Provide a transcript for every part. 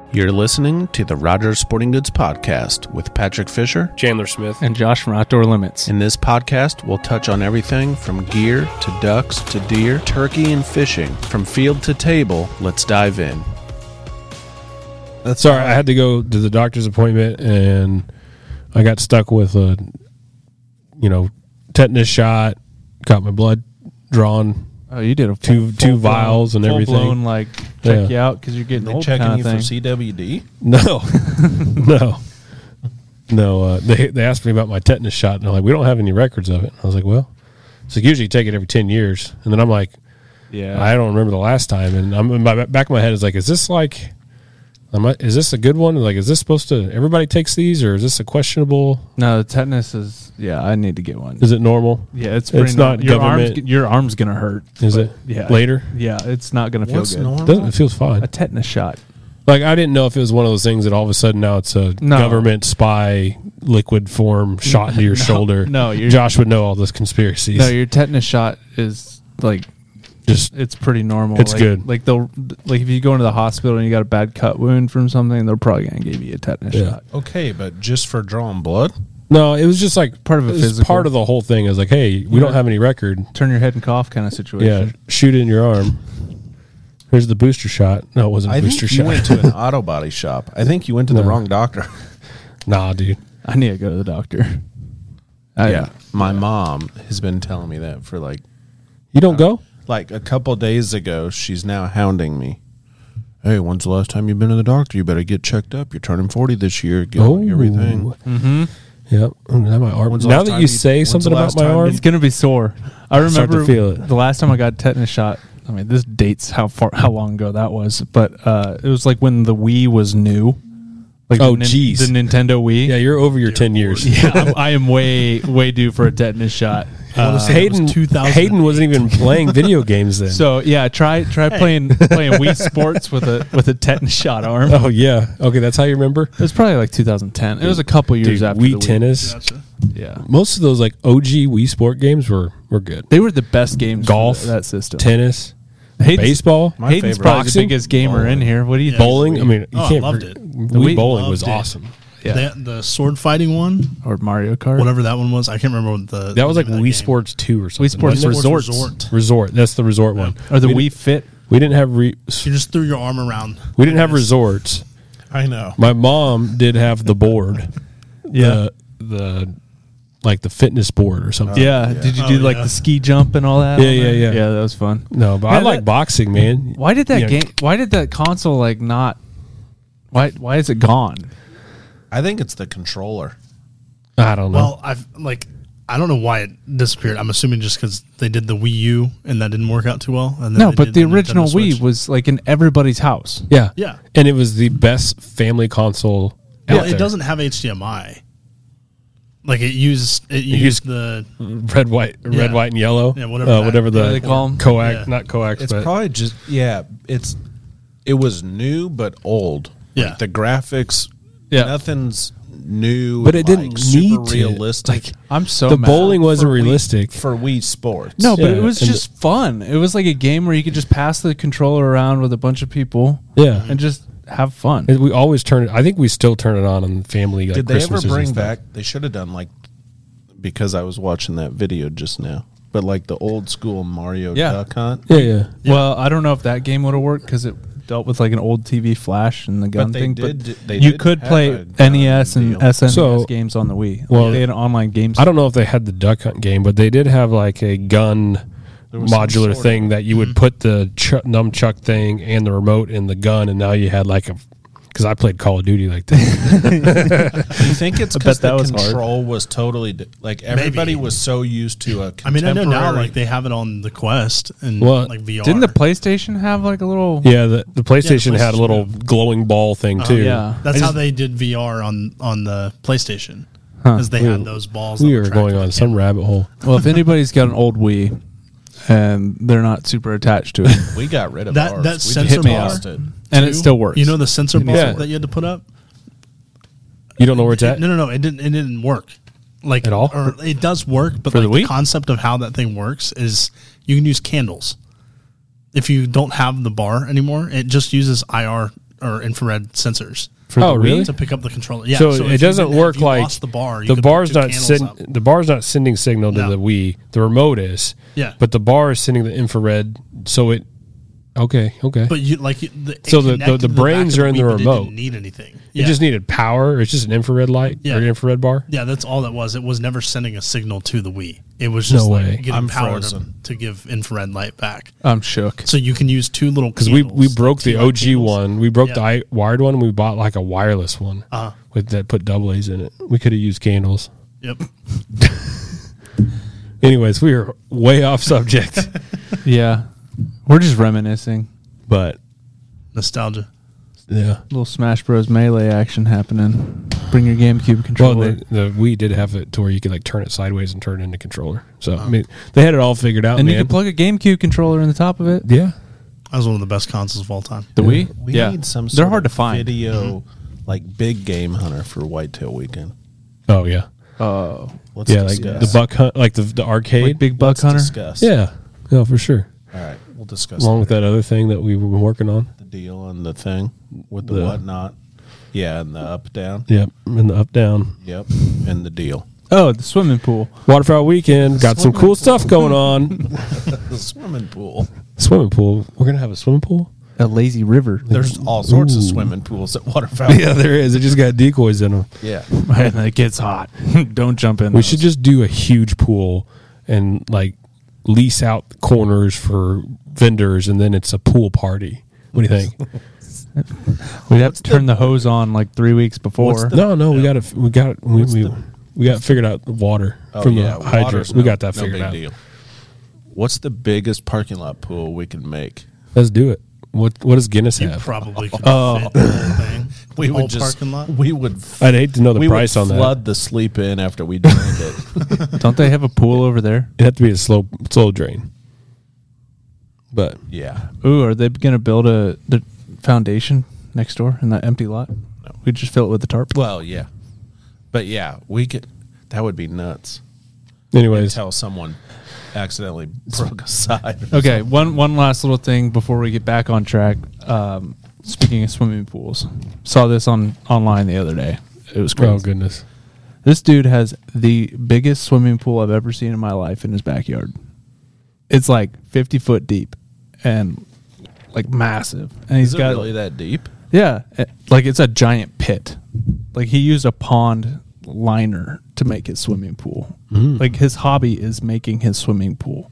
You're listening to the Rogers Sporting Goods Podcast with Patrick Fisher, Chandler Smith, and Josh from Outdoor Limits. In this podcast, we'll touch on everything from gear to ducks to deer, turkey, and fishing. From field to table, let's dive in. Sorry, I had to go to the doctor's appointment, and I got stuck with a, tetanus shot. Got my blood drawn. Oh, you did a two vials and everything. Full-blown, check you out because you're getting old checking kind you of thing. for CWD? No. They asked me about my tetanus shot, and I'm like, we don't have any records of it. I was like, well, it's like usually you take it every 10 years. And then I'm like, yeah, I don't remember the last time. And I'm in my back of my head is like, is this a good one? Like, is this supposed to, everybody takes these, or is this a questionable? No, the tetanus is, I need to get one. Is it normal? Yeah, it's pretty not government. Your arm's going to hurt. Is it? Yeah. Later? Yeah, it's not going to feel good. Normal? It feels fine. A tetanus shot. Like, I didn't know if it was one of those things that all of a sudden now it's a government spy liquid form shot into your shoulder. No, Josh would know all those conspiracies. No, your tetanus shot is it's pretty normal. It's good. Like if you go into the hospital and you got a bad cut wound from something, they're probably going to give you a tetanus shot. Okay, but just for drawing blood? No, it was just like part of a physical. Part of the whole thing. It was like, hey, we don't have any record. Turn your head and cough kind of situation. Yeah, shoot it in your arm. Here's the booster shot. No, it wasn't a booster shot. You went to an auto body shop. I think you went to the wrong doctor. Nah, dude. I need to go to the doctor. My mom has been telling me that for You don't go? Like a couple days ago, she's now hounding me. Hey, when's the last time you've been to the doctor? You better get checked up. You're turning 40 this year. Get everything. Mm-hmm. Yep. My arm. Now that you say something about my arm, it's going to be sore. I remember to feel it. The last time I got a tetanus shot. I mean, this dates how long ago that was, but it was like when the Wii was new. Like geez. The Nintendo Wii. Yeah, you're over your 10 years. Yeah, I am way due for a tetanus shot. Hayden wasn't even playing video games then. So yeah, try playing Wii Sports with a tetanus shot arm. Oh yeah, okay, that's how you remember. It was probably like 2010. It was a couple years after Wii the Wii Tennis. Gotcha. Yeah, most of those OG Wii Sport games were good. They were the best games. Golf, for that system, tennis, Hayden's, baseball. Hayden's probably the biggest gamer in here. What do you think? Bowling. I mean, you can't. Loved it. Wii bowling was awesome. Yeah. The sword fighting one, or Mario Kart, whatever that one was. I can't remember what that was like Wii Sports 2 or something. Wii Sports Resort. That's the resort one. Or the Wii Fit. We didn't have. You just threw your arm around. We didn't have resorts. I know. My mom did have the board. Yeah. The fitness board or something. Yeah. Did you do the ski jump and all that? Yeah. Yeah, that was fun. No, but I like boxing, man. Why did that game? Why did that console not? Why is it gone? I think it's the controller. I don't know. Well, I don't know why it disappeared. I'm assuming just because they did the Wii U and that didn't work out too well. And no, but the original Wii was like in everybody's house. Yeah. And it was the best family console. It doesn't have HDMI. Like it used the red, white, and yellow. Yeah, whatever they call them. Coax, not coax. It's probably just it was new but old. Yeah, the graphics. Yeah, nothing's new, but it didn't super need realistic. The bowling wasn't realistic for Wii Sports. No, but it was just fun. It was like a game where you could just pass the controller around with a bunch of people. Yeah, and just have fun. We always turn it. I think we still turn it on family. Did they ever bring back? They should have done because I was watching that video just now. But the old school Mario Duck Hunt. Yeah. Well, I don't know if that game would have worked because it dealt with an old TV flash and the gun thing. But you could play NES and SNES games on the Wii. Well, they had online games. I don't know if they had the Duck Hunt game, but they did have a gun modular thing that you would put the nunchuck thing and the remote in the gun, and now you had because I played Call of Duty like that. You think it's because the control was totally everybody was so used to a contemporary. I know now they have it on the Quest and VR. Didn't the PlayStation have a little? Yeah, the PlayStation had a little glowing ball thing too. Yeah, that's how they did VR on the PlayStation. Because they had those balls. We were going on some rabbit hole. Well, if anybody's got an old Wii and they're not super attached to it, we got rid of that. Ours. That sensor bar, and it still works. You know the sensor bar that you had to put up. You don't know where it's at? No. It didn't work at all. Or it does work, but the concept of how that thing works is you can use candles. If you don't have the bar anymore, it just uses IR or infrared sensors. Really? To pick up the controller. Yeah. So it doesn't work like lost the bar. The bar's not sending signal to the Wii. The remote is. Yeah. But the bar is sending the infrared. So it. Okay. But you the brains are in the remote. It didn't need anything. It just needed power. It's just an infrared light or an infrared bar. Yeah, that's all that was. It was never sending a signal to the Wii. It was just getting power to give infrared light back. I'm shook. So you can use two little because we broke the OG one. We broke the wired one. We bought like a wireless one with that put double A's in it. We could have used candles. Yep. Anyways, we are way off subject. Yeah. We're just reminiscing. But nostalgia. Yeah. Little Smash Bros. Melee action happening. Bring your GameCube controller. Well, the Wii did have it to where you could like turn it sideways and turn it into controller. So, I mean, they had it all figured out. And you could plug a GameCube controller in the top of it. Yeah. That was one of the best consoles of all time. The Wii? We need some sort They're hard to find. Video, like big game hunter for Whitetail Weekend. Oh, yeah. Oh. Let's discuss. Like the buck hunt, like the arcade. Like big buck hunter? Discuss. Yeah. No, for sure. All right. We'll discuss along with that other thing that we were working on. The deal on the thing with the whatnot. Yeah, and the up down. Yep, and the up down. Yep, and the deal. Oh, the swimming pool. Waterfowl Weekend. Got some cool stuff going on. The swimming pool. Swimming pool. We're going to have a swimming pool? A lazy river. There's all sorts of swimming pools at Waterfowl. Yeah, there is. It just got decoys in them. Yeah. And it gets hot. Don't jump in. We should just do a huge pool and like lease out the corners for vendors, and then it's a pool party. What do you think? We'd have to turn the hose on like 3 weeks before. We got figured out the water from the hydrant. We got that figured out. Deal. What's the biggest parking lot pool we can make? Let's do it. What does Guinness have? Probably could fit the whole thing. We would just parking lot. We would. I'd hate to know the price on that. We would flood the sleep in after we drained it. Don't they have a pool over there? It'd have to be a slow drain. But yeah. Ooh, are they going to build the foundation next door in that empty lot? No. We just fill it with the tarp. Well, yeah, but yeah, we could. That would be nuts. Anyways, until someone accidentally broke a side. Okay, one last little thing before we get back on track. Speaking of swimming pools, saw this online the other day. It was crazy. Oh goodness! This dude has the biggest swimming pool I've ever seen in my life in his backyard. It's like 50 foot deep and like massive. And he's got really that deep. Yeah, like it's a giant pit. Like he used a pond liner to make his swimming pool. Like his hobby is making his swimming pool.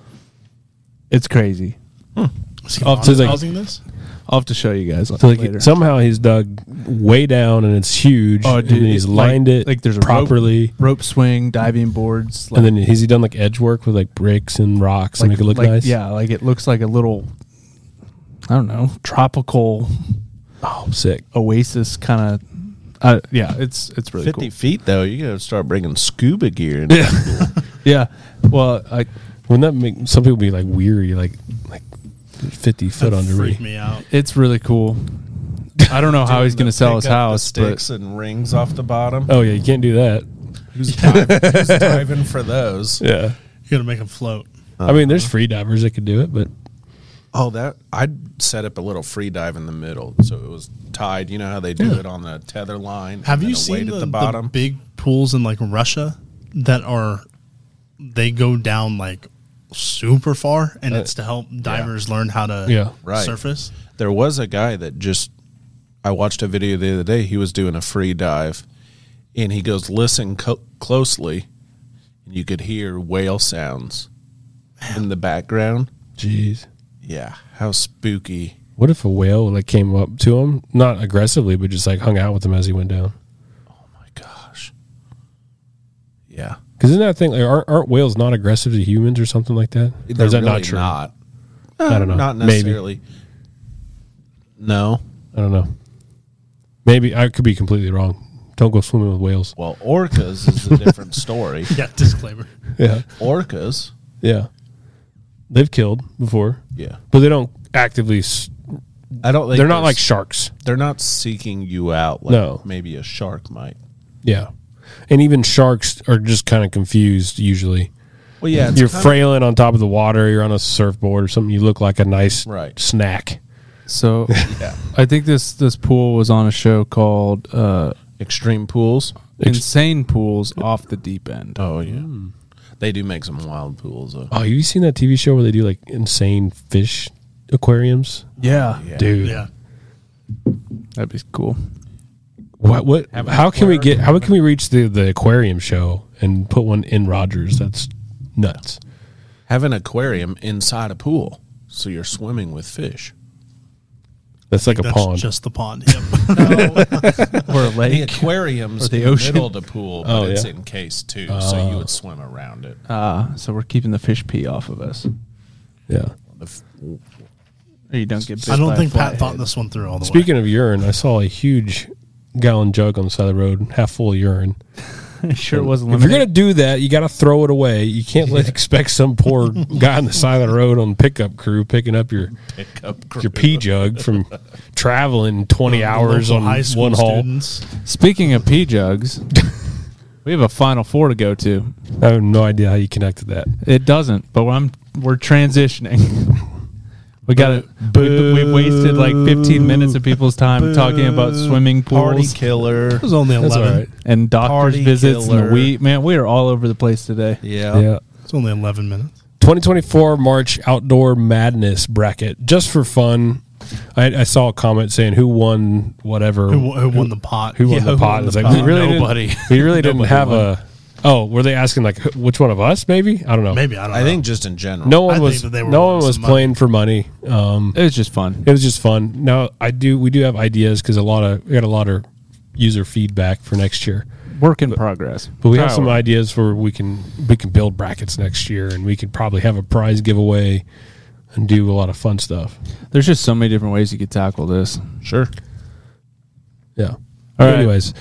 It's crazy. Is he housing this? I'll have to show you guys so later. Somehow he's dug way down and it's huge. Oh, dude, and he's lined it like there's a properly. Rope swing, diving boards. Like, and then has he done like edge work with like bricks and rocks to make it look nice? Yeah, like it looks like a little, I don't know, tropical. Oh, sick oasis kind of. Yeah, it's really 50 cool. feet though. You got to start bringing scuba gear in. Yeah, yeah. Well, wouldn't that make some people be like weary, like 50 foot under freak me out. It's really cool. I don't know how he's going to sell his house. Sticks and rings off the bottom. Oh yeah, you can't do that. Who's diving for those? Yeah, you got to make them float. I mean, there's free divers that could do it, but I'd set up a little free dive in the middle, so it was tied. You know how they do it on the tether line. Have you seen the big pools in like Russia that they go down like super far, and it's to help divers learn how to surface? There was a guy that I watched a video the other day. He was doing a free dive, and he goes, listen closely, and you could hear whale sounds in the background. Jeez. Yeah, how spooky. What if a whale like came up to him, not aggressively, but just like hung out with him as he went down? Oh my gosh. Yeah. Because isn't that a thing? Like, aren't whales not aggressive to humans or something like that? Or is that really not true? Not. I don't know. Not necessarily. Maybe. No. I don't know. Maybe I could be completely wrong. Don't go swimming with whales. Well, orcas is a different story. Yeah, disclaimer. Yeah. Orcas. Yeah. They've killed before. Yeah. But they don't actively. I don't think they're not like sharks. They're not seeking you out like maybe a shark might. Yeah. And even sharks are just kind of confused usually. Well, yeah. You're frailing on top of the water. You're on a surfboard or something. You look like a nice snack. So I think this pool was on a show called Extreme Pools. Insane Pools Off the Deep End. Oh, yeah. They do make some wild pools, though. Oh, have you seen that TV show where they do like insane fish aquariums? Yeah. Dude. Yeah. That'd be cool. What how can we reach the aquarium show and put one in Rogers? That's nuts. Have an aquarium inside a pool, so you're swimming with fish. That's like a pond. Just the pond. Yep. Or a lake. The aquarium's Or the in ocean. the middle of the pool, but it's encased too, so you would swim around it. So we're keeping the fish pee off of us. Yeah. Or you don't get bit I don't by a think Pat flathead. thought this one through all the way. Speaking of urine, I saw a huge gallon jug on the side of the road, half full of urine. Sure it wasn't If you're gonna do that, you got to throw it away. You can't expect some poor guy on the side of the road on pickup crew picking up your pee jug from traveling 20 hours Local on high school one haul. students. Speaking of pee jugs, we have a Final Four to go to. I have no idea how you connected that. It doesn't, but we're transitioning. We got it. We wasted like 15 minutes of people's time talking about swimming Party pools killer. It was only 11. That's all right. and doctor's Party visits killer. and we are all over the place today. Yeah. It's only 11 minutes. 2024 March Outdoor Madness bracket. Just for fun, I saw a comment saying who won whatever. Who won the pot? Who won the pot? It's like we really Nobody. didn't have a. Oh, were they asking like which one of us? Maybe I don't know. Maybe, I don't know. I think just in general. No I one think that they were no one wanting was some playing for money. It was just fun. It was just fun. Now we do have ideas because we got a lot of user feedback for next year. Work in progress. But we have some ideas for we can build brackets next year, and we could probably have a prize giveaway and do a lot of fun stuff. There's just so many different ways you could tackle this. Sure. Yeah. All right. Anyways,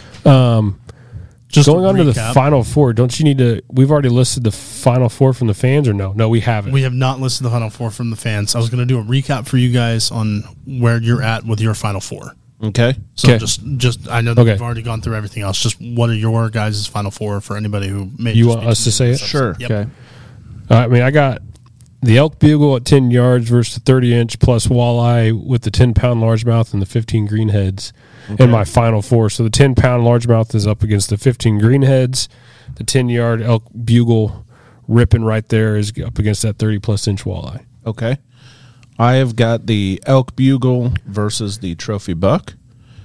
Just going to on to the recap, Final Four, don't you need to? We've already listed the Final Four from the fans, or no? No, we haven't. we have not listed the Final Four from the fans. I was going to do a recap for you guys on where you're at with your Final Four. Okay. So Okay. just I know that Okay. we've already gone through everything else. Just what are your guys' Final Four for anybody who may You just want be us to say tuning in it? this Sure. episode. Yep. Okay. I mean, I got the elk bugle at 10 yards versus the 30-inch plus walleye with the 10-pound largemouth and the 15 greenheads in my Final Four. So the 10-pound largemouth is up against the 15 greenheads. The 10-yard elk bugle ripping right there is up against that 30-plus inch walleye. Okay. I have got the elk bugle versus the trophy buck.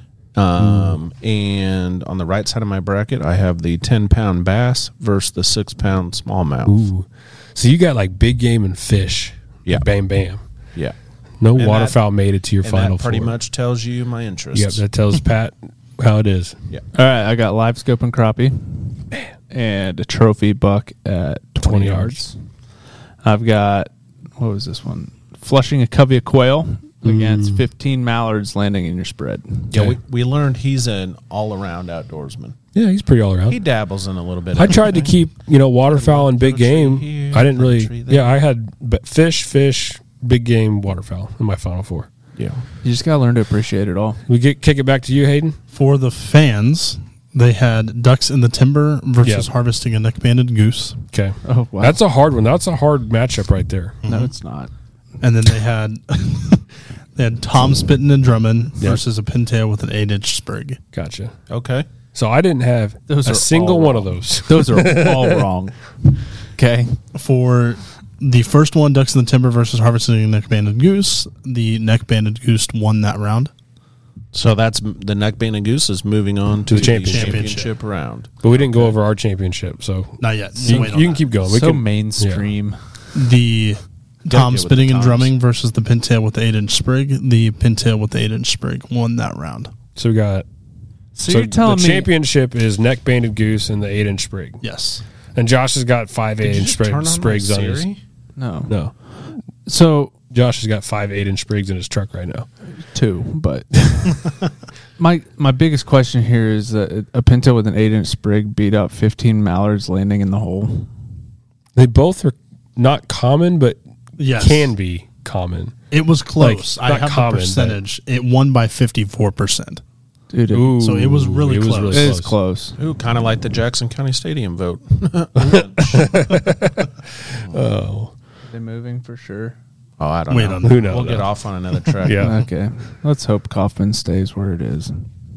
And on the right side of my bracket, I have the 10-pound bass versus the 6-pound smallmouth. Ooh. So you got like big game and fish. Yeah. Bam, bam. Yeah. No And waterfowl made it to your And Final that pretty Four. much tells you my interests. Yep, that tells Pat how it is. Yeah. All right, I got live scope and crappie and a trophy buck at 20 yards. I've got, what was this one? Flushing a covey of quail against 15 mallards landing in your spread. Yeah, Okay. we learned he's an all-around outdoorsman. Yeah, he's pretty all around. He dabbles in a little bit. I tried to keep, waterfowl and big Put a tree game. here, I didn't put a really. tree there. Yeah, I had fish, big game, waterfowl in my Final Four. Yeah. You just got to learn to appreciate it all. Kick it back to you, Hayden. For the fans, they had ducks in the timber versus Yeah. harvesting a neck-banded goose. Okay. Oh, wow. That's a hard one. That's a hard matchup right there. No, it's not. And then they had Tom Spitton and Drummond Yeah. versus a pintail with an 8-inch sprig. Gotcha. Okay. So I didn't have Those a are single all one of wrong. those. Those are all wrong. Okay. For the first one, ducks in the timber versus harvesting a neck-banded goose, the neck-banded goose won that round. So that's the neck-banded goose is moving on to the the championship. championship round. But we didn't go over our championship, so Not yet. you, Wait on you can that. keep going. We So can, mainstream. The Gotta Tom get with Spitting the and Toms. Drumming versus the pintail with the 8-inch sprig. The pintail with the 8-inch sprig won that round. So we got. So you're the telling me championship is neck banded goose and the 8-inch sprig. Yes. And Josh has got 5 8-inch sprigs on his. no. No. So Josh has got 5 8-inch sprigs in his truck right now. 2, but my biggest question here is that a pintail with an 8-inch sprig beat up 15 mallards landing in the hole. They both are not common, but Yes. can be common. It was close. Like, I not have common, the percentage. It won by 54%. Dude, Ooh, So it was really close. it is close. Ooh, kind of like the Jackson County Stadium vote. Oh, They're moving for sure. Oh, I don't Wait know. on Who knows? We'll get off on another track. Yeah. Okay. Let's hope Kaufman stays where it is.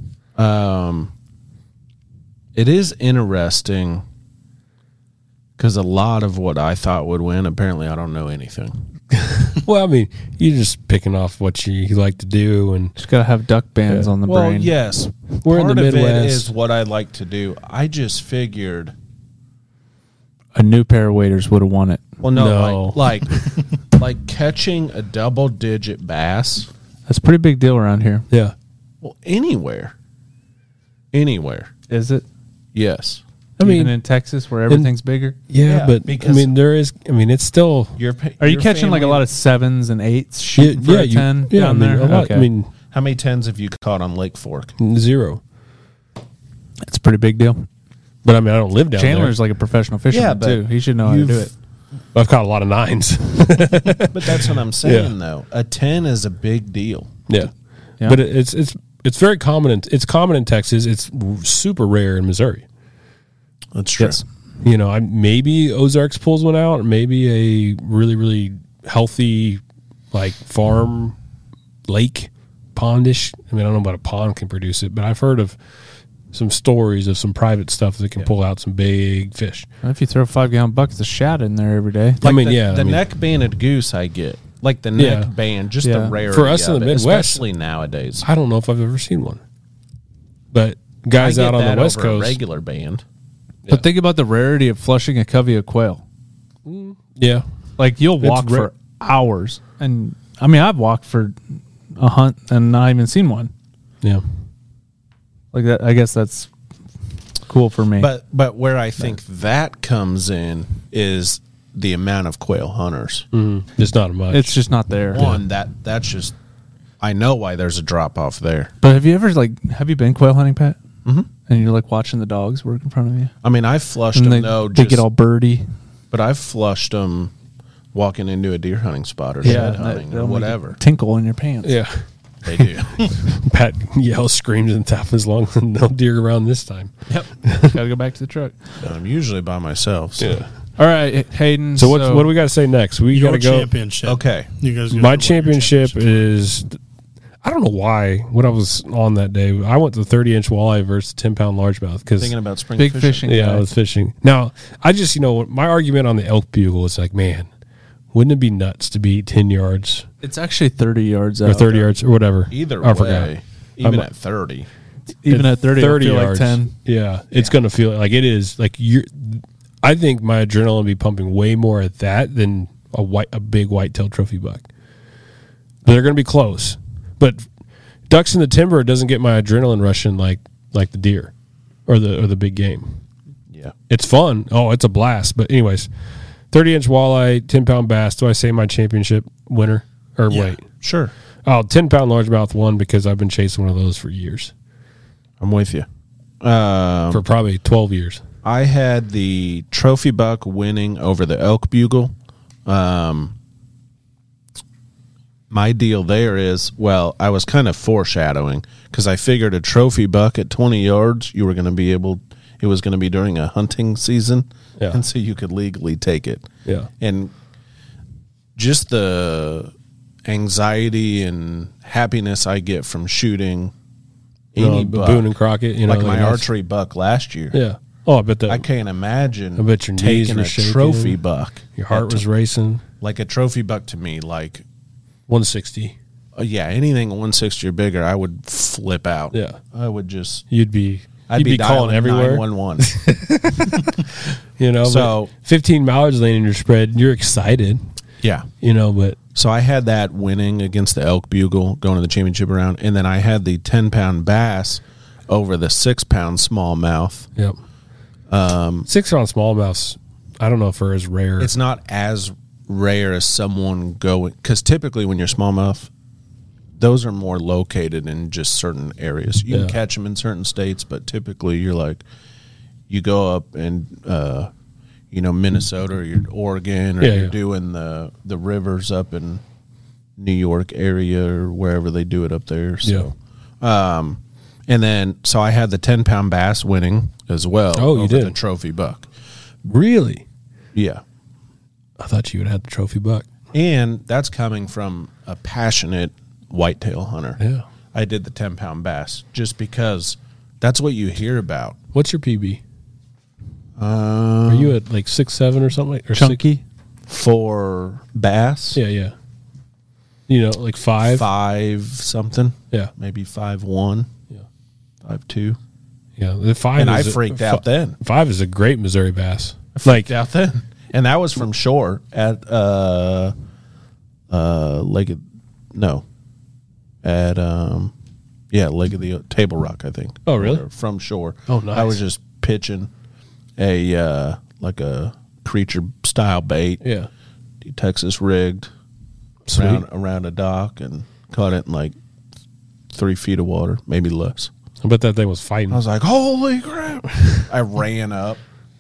It is interesting because a lot of what I thought would win, apparently I don't know anything. Well, I mean, you're just picking off what you like to do, and Just got to have duck bands on the Well, brain. yes. We're in Part the of Midwest. it is what I like to do. I just figured, A new pair of waders would have won it. well, no, No. like catching a double-digit bass, That's a pretty big deal around here. yeah. well, anywhere. Is it? Yes. I Even mean, in Texas where everything's bigger? yeah, but I because- mean, it's still Are you catching like a lot of 7s and 8s shooting for a 10 yeah, down I mean, there? a lot, Okay. I mean, How many 10s have you caught on Lake Fork? 0. it's a pretty big deal. But I mean, I don't live down Chandler's like a professional fisherman Yeah, but too. He should know how to do it. there. I've caught a lot of 9s. But that's what I'm saying, though. A 10 is a big deal. Yeah. Yeah. But it's very common. It's common in Texas. It's super rare in Missouri. That's true. Yes. You know, maybe Ozarks pulls one out, or maybe a really, really healthy, like farm lake pondish. I mean, I don't know about a pond can produce it, but I've heard of some stories of some private stuff that can pull out some big fish. If you throw 5-gallon buckets of shad in there every day, I mean, the neck banded goose I get. Like the neck Yeah. band, just Yeah. the rarity For us in of the it, Midwest- especially nowadays. I don't know if I've ever seen one, but guys I get out on that the West over a Coast, regular band. But think about the rarity of flushing a covey of quail. yeah, Like you'll It's walk rare. for hours, and I mean I've walked for a hunt and not even seen one. yeah. Like that, I guess that's cool for me. But where I think that comes in is the amount of quail hunters. It's not much. it's just not there. One that's just I know why there's a drop off there. But have you ever have you been quail hunting, Pat? Mm-hmm. And you're like watching the dogs work in front of you, I mean, I've flushed and them. they get all birdy. but I've flushed them walking into a deer hunting spot or shed hunting or whatever. Tinkle in your pants. yeah. They do. Pat yells, screams, and top as long as no deer around this time. Yep. Got to go back to the truck. I'm usually by myself. So. Yeah. All right, Hayden. So what do we got to say next? We got Your to go. championship. Okay. You guys. My championship is. I don't know why. When I was on that day, I went to 30-inch walleye versus 10-pound largemouth because Thinking about spring big fishing. fishing. yeah, guy. I was fishing. Now I just my argument on the elk bugle is like, man, wouldn't it be nuts to be 10 yards It's actually 30 yards out. or 30 yards or whatever? Either I way, forgot. even I'm- at 30. Even at 30, 30 I feel yards. like 10. Yeah, it's going to feel like it is. Like I think my adrenaline would be pumping way more at that than a big whitetail trophy buck. They're going to be close, but ducks in the timber doesn't get my adrenaline rushing like the deer or the big game. Yeah. It's fun. Oh, it's a blast. But anyways, 30-inch walleye, 10-pound bass. Do I say my championship winner or wait? Sure. Oh, 10-pound largemouth won because I've been chasing one of those for years, I'm with you. for probably 12 years. I had the trophy buck winning over the elk bugle. My deal there is, well, I was kind of foreshadowing because I figured a trophy buck at 20 yards, it was going to be during a hunting season, Yeah. and so you could legally take it. Yeah. And just the anxiety and happiness I get from shooting any buck, Boone and Crockett, like my that's- archery buck last year. Yeah. Oh, I bet I can't imagine I bet your knees taking were a shaking. trophy buck. your heart was racing. Like a trophy buck to me, like 160. yeah, anything 160 or bigger, I would flip out. Yeah. I would just. You'd be I'd be calling dialing everywhere. 911. So So- 15 mallards laying in your spread. You're excited, Yeah. but So I had that winning against the elk bugle going to the championship round, and then I had the 10-pound bass over the 6-pound smallmouth. yep. 6-pound smallmouths. I don't know if they're as rare. It's not as rare as someone going, because typically when you're smallmouth, those are more located in just certain areas. You can catch them in certain states, but typically you're like, you go up and Minnesota or you're Oregon or you're doing the rivers up in New York area or wherever they do it up there. So, and then so I had the 10-pound bass winning as well. Oh, you over did? the trophy buck. Really? Yeah. I thought you would have the trophy buck. And that's coming from a passionate whitetail hunter. Yeah. I did the 10-pound bass just because that's what you hear about. What's your PB? Are you at like 6'7" or something? Or chunky? For bass? Yeah. You know, like 5? 5 something. Yeah. Maybe 5'1". Yeah. 5'2". Yeah. The 5 And is I freaked out then. 5 is a great Missouri bass. Freaked out then. And that was from shore at Lake of the Table Rock, I think. Oh, really? From shore. Oh, nice. I was just pitching a like a creature style bait. Yeah. Texas rigged around a dock and caught it in like 3 feet of water, maybe less. I bet that thing was fighting. I was like, holy crap. I ran up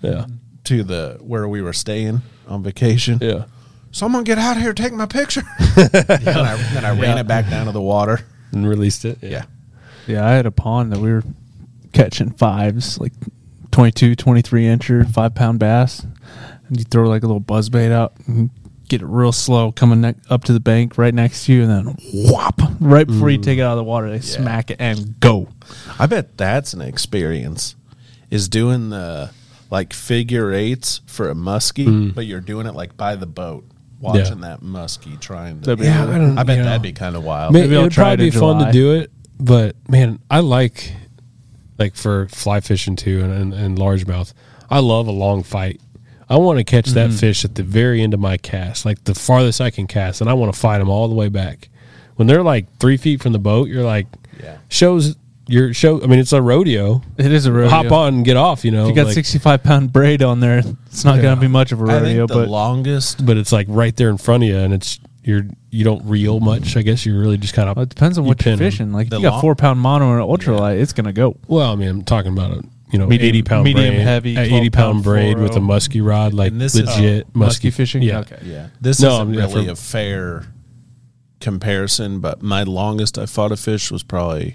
to where we were staying on vacation. Yeah. Someone get out here, take my picture. Then I ran it back down to the water. And released it. Yeah. Yeah, I had a pond that we were catching 5s, like 22, 23 incher, 5-pound bass. And you throw like a little buzz bait out and get it real slow coming up to the bank right next to you, and then whop, right before you take it out of the water, they smack it and go. I bet that's an experience, is doing the like figure eights for a muskie, but you're doing it like by the boat, watching that muskie trying to. I bet that'd be kind of wild. Maybe it would probably be fun to do it, but man, I like for fly fishing too and largemouth. I love a long fight. I want to catch that fish at the very end of my cast, like the farthest I can cast, and I want to fight them all the way back. When they're like 3 feet from the boat, you're like, shows your show. I mean, it's a rodeo. It is a rodeo. Hop on and get off. You know, if you got 65-pound braid on there, it's not going to be much of a rodeo. The longest, but it's like right there in front of you, and it's you don't reel much. I guess you're really just kind of. Well, it depends on what you're fishing. Like if you got 4-pound mono and an ultralight, it's going to go. Well, I mean, I'm talking about a. Medium, 80-pound medium braid, heavy, 80-pound braid with a musky rod, like legit musky fishing. Yeah, okay. Yeah. This isn't really a fair comparison, but my longest I fought a fish was probably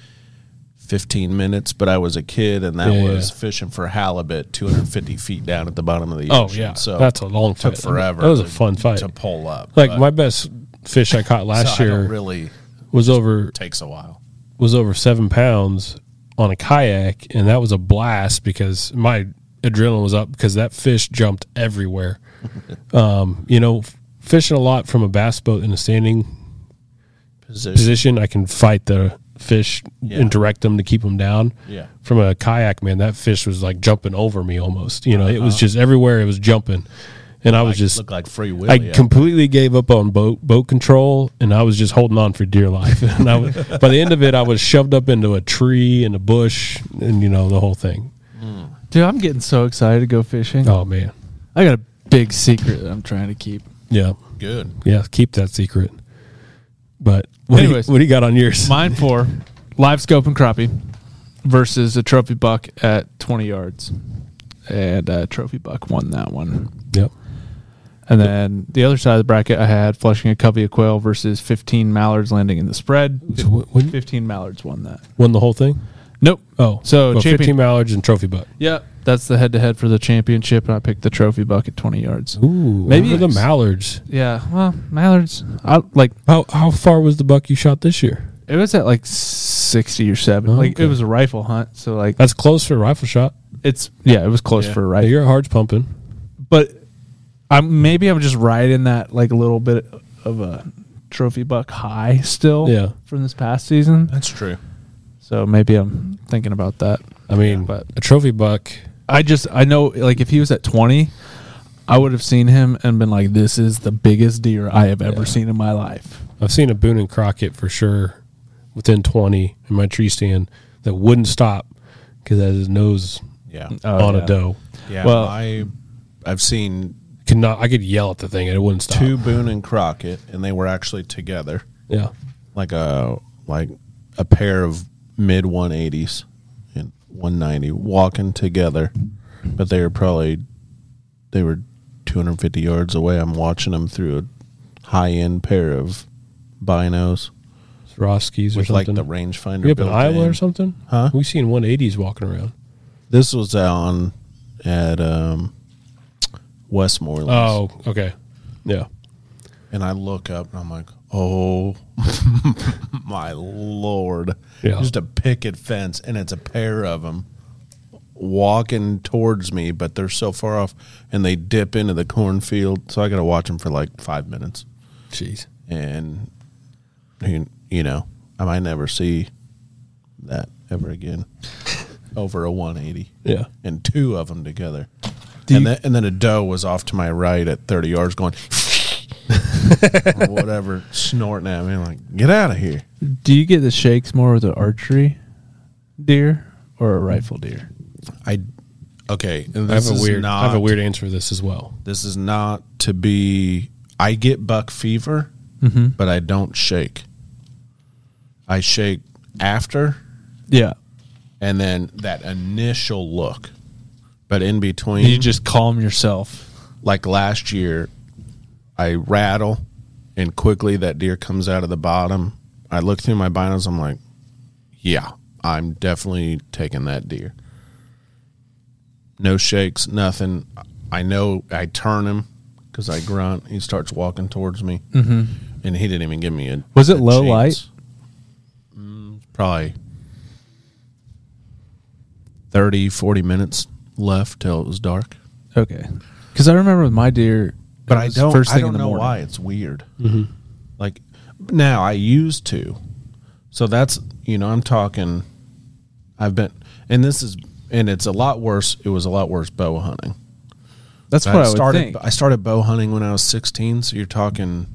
15 minutes. But I was a kid, and that was fishing for halibut 250 feet down at the bottom of the ocean. Oh yeah, so that's a long fight. Took forever. That was a fun fight to pull up. Like my best fish I caught last year takes a while. Was over 7 pounds. On a kayak, and that was a blast because my adrenaline was up because that fish jumped everywhere. Fishing a lot from a bass boat in a standing position, I can fight the fish and direct them to keep them down. Yeah. From a kayak, man, that fish was like jumping over me almost. It was just everywhere. It was jumping. And I was just looked like Free Willy. I completely gave up on boat control, and I was just holding on for dear life. And by the end of it, I was shoved up into a tree and a bush, and the whole thing. Dude, I'm getting so excited to go fishing. Oh man, I got a big secret that I'm trying to keep. Yeah, good. Yeah, keep that secret. But what do you got on yours? Mine for live scope and crappie versus a trophy buck at 20 yards, and a trophy buck won that one. Yep. And then the other side of the bracket, I had flushing a covey of quail versus 15 mallards landing in the spread. 15 mallards won that. Won the whole thing? Nope. Oh, so 15 mallards and trophy buck. Yeah, that's the head-to-head for the championship, and I picked the trophy buck at 20 yards. Ooh, maybe the mallards. Yeah, well, mallards. How far was the buck you shot this year? It was at like 60 or 70. Like it was a rifle hunt, so like that's close for a rifle shot. It was close for a rifle. Yeah, your heart's pumping, but. I'm just riding that like a little bit of a trophy buck high still from this past season. That's true. So maybe I'm thinking about that. I mean, but a trophy buck. I know like if he was at 20, I would have seen him and been like, this is the biggest deer I have ever seen in my life. I've seen a Boone and Crockett for sure within 20 in my tree stand that wouldn't stop because it has his nose on a doe. Yeah. Well, I've seen. I could yell at the thing and it wouldn't stop. 2 Boone and Crockett, and they were actually together. Yeah, like a pair of mid 180s and 190 walking together, but they were 250 yards away. I'm watching them through a high end pair of binos, Swarovskis or with something. like the rangefinder. You up in Iowa or something? Huh? We seen 180s walking around. This was on at Westmoreland. Oh, okay. Yeah. And I look up and I'm like, oh my Lord. Yeah. Just a picket fence, and it's a pair of them walking towards me, but they're so far off, and they dip into the cornfield, so I got to watch them for like 5 minutes. Jeez. And, you know, I might never see that ever again. Over a 180. Yeah. And two of them together. And then a doe was off to my right at 30 yards going, or whatever, snorting at me. I'm like, get out of here. Do you get the shakes more with an archery deer or a rifle deer? Okay. I have a weird answer for this as well. This is not to be. I get buck fever, but I don't shake. I shake after. Yeah. And then that initial look. But in between. You just calm yourself. Like last year, I rattle, and quickly that deer comes out of the bottom. I look through my binos. I'm like, yeah, I'm definitely taking that deer. No shakes, nothing. I know I turn him because I grunt. He starts walking towards me, and he didn't even give me a. Was it low light? Probably 30, 40 minutes left till it was dark. Okay, because I remember with my deer, but I don't. First thing I don't in the know morning. why it's weird. Like now, I used to. So that's I'm talking. I've been, and it's a lot worse. It was a lot worse bow hunting. That's what I would think. I started bow hunting when I was 16. So you're talking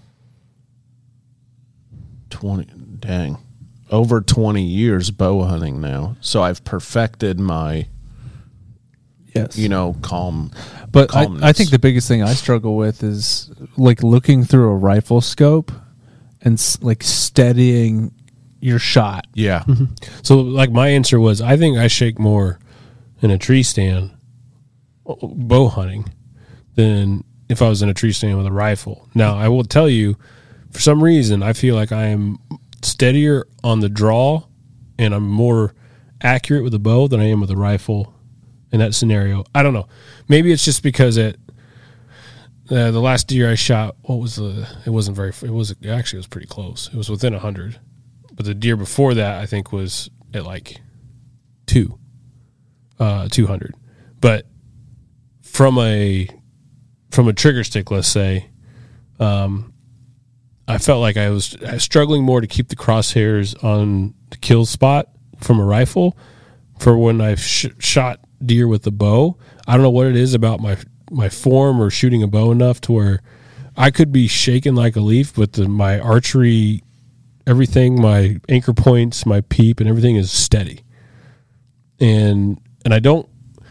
20. Dang, over 20 years bow hunting now. So I've perfected my. Yes. Calm. But I think the biggest thing I struggle with is like looking through a rifle scope and like steadying your shot. Yeah. So like my answer was, I think I shake more in a tree stand bow hunting than if I was in a tree stand with a rifle. Now I will tell you, for some reason, I feel like I am steadier on the draw and I'm more accurate with a bow than I am with a rifle. In that scenario, I don't know. Maybe it's just because the last deer I shot, it was pretty close. It was within 100, but the deer before that I think was at like 200. But from a trigger stick, let's say, I felt like I was struggling more to keep the crosshairs on the kill spot from a rifle for when I've shot deer with the bow. I don't know what it is about my form or shooting a bow enough to where I could be shaking like a leaf, but my archery, everything, my anchor points, my peep, and everything is steady. And I don't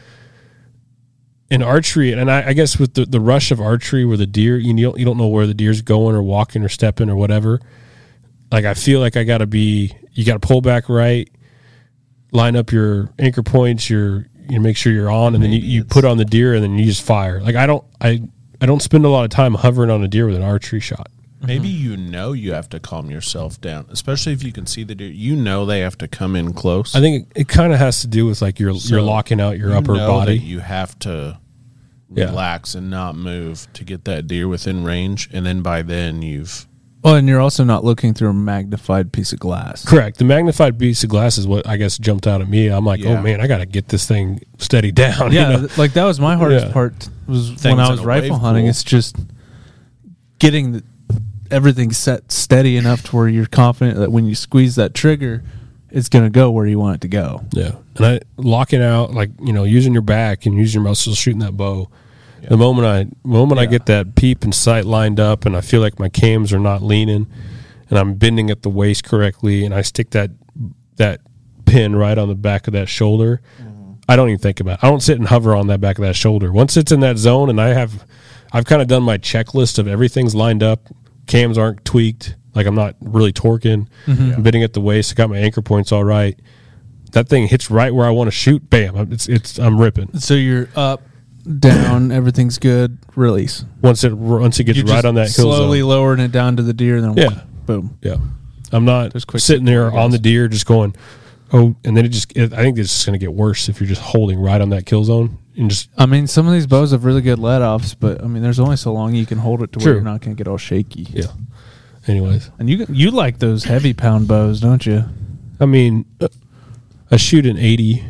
in archery, and I guess with the rush of archery where the deer, you don't know where the deer's going or walking or stepping or whatever. Like I feel like you got to pull back right, line up your anchor points, you make sure you're on, and then you put on the deer, and then you just fire. Like I don't spend a lot of time hovering on a deer with an archery shot. Maybe you have to calm yourself down, especially if you can see the deer. They have to come in close. I think it kind of has to do with like you're locking out your upper body. That you have to relax and not move to get that deer within range, and then by then you've. Well, and you're also not looking through a magnified piece of glass. Correct. The magnified piece of glass is what I guess jumped out at me. I'm like, oh man, I got to get this thing steady down. Yeah, like that was my hardest part. Was when I was rifle hunting. It's just getting everything set steady enough to where you're confident that when you squeeze that trigger, it's going to go where you want it to go. Yeah, and locking out, like using your back and using your muscles, shooting that bow. Yeah. The moment I get that peep and sight lined up, and I feel like my cams are not leaning, and I'm bending at the waist correctly, and I stick that pin right on the back of that shoulder, I don't even think about it. I don't sit and hover on that back of that shoulder. Once it's in that zone, and I've kind of done my checklist of everything's lined up, cams aren't tweaked, like I'm not really torquing, I'm bending at the waist, I got my anchor points all right. That thing hits right where I want to shoot. Bam! I'm ripping. So you're up. Down, everything's good. Release. Once it gets right on that kill slowly zone. lowering it down to the deer, and then boom. Yeah, I'm not sitting there on the deer just going, and then I think it's just going to get worse if you're just holding right on that kill zone. and just. I mean, some of these bows have really good let-offs, but I mean, there's only so long you can hold it to where you're not going to get all shaky. Yeah. Anyways, and you like those heavy pound bows, don't you? I mean, I shoot an 80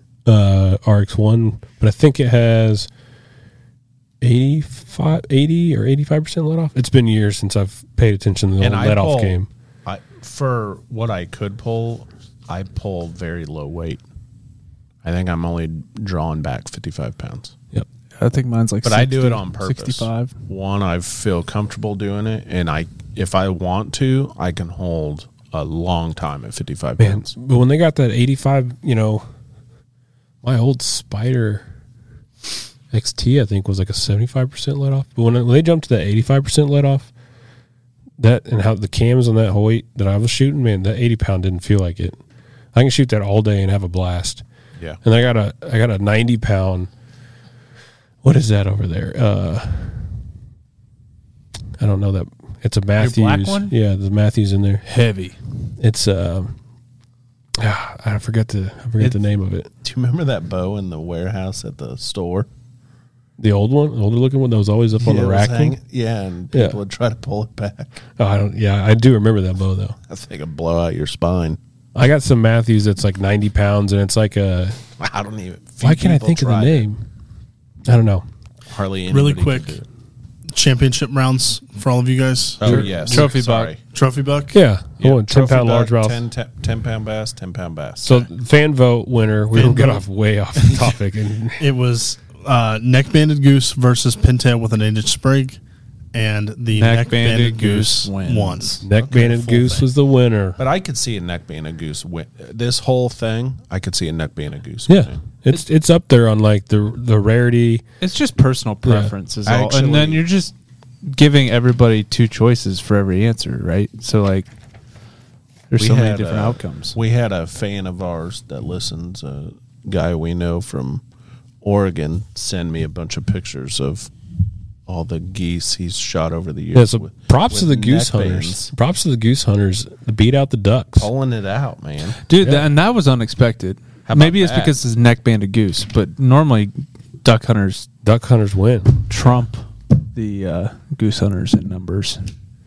RX1, but I think it has 80 or 85% let off. It's been years since I've paid attention to the let off game. For what I could pull, I pull very low weight. I think I'm only drawing back 55 pounds. Yep. I think mine's like 60, I do it on purpose. 65. One, I feel comfortable doing it, and if I want to, I can hold a long time at 55 pounds. But when they got that 85, my old Spider XT, I think, was like a 75% let off. But when they jumped to that 85% let off, that and how the cams on that Hoyt that I was shooting, man, that 80 pound didn't feel like it. I can shoot that all day and have a blast. Yeah. And I got a 90 pound. What is that over there? I don't know that. It's a Matthews. Your black one? Yeah, the Matthews in there. Heavy. It's I forget the name of it. Do you remember that bow in the warehouse at the store? The old one, the older looking one that was always up on the rack. Yeah, and people would try to pull it back. Oh, I do remember that bow though. I think it'd blow out your spine. I got some Matthews that's like 90 pounds, and it's like a. I don't even. Why can't I think of the name? I don't know. Hardly really quick. Championship rounds for all of you guys. Oh yes, Trophy buck. Trophy buck. Yeah. 10-pound largemouth. 10-pound bass. 10-pound bass. So fan vote winner. We don't get way off the topic. And it was neck-banded goose versus pintail with an 8-inch sprig, and the neck-banded goose won. Neck-banded goose was the winner. But I could see a neck-banded goose win. This whole thing, I could see a neck-banded goose winning. It's up there on like the rarity. It's just personal preference is all. And then you're just giving everybody two choices for every answer, right? So like there's so many different outcomes. We had a fan of ours that listens, a guy we know from Oregon, send me a bunch of pictures of all the geese he's shot over the years. Yeah, so props to the goose hunters. Props to the goose hunters to beat out the ducks. Pulling it out, man. Dude, and that was unexpected. Maybe it's because it's neck-banded goose, but normally duck hunters win. Trump the goose hunters in numbers.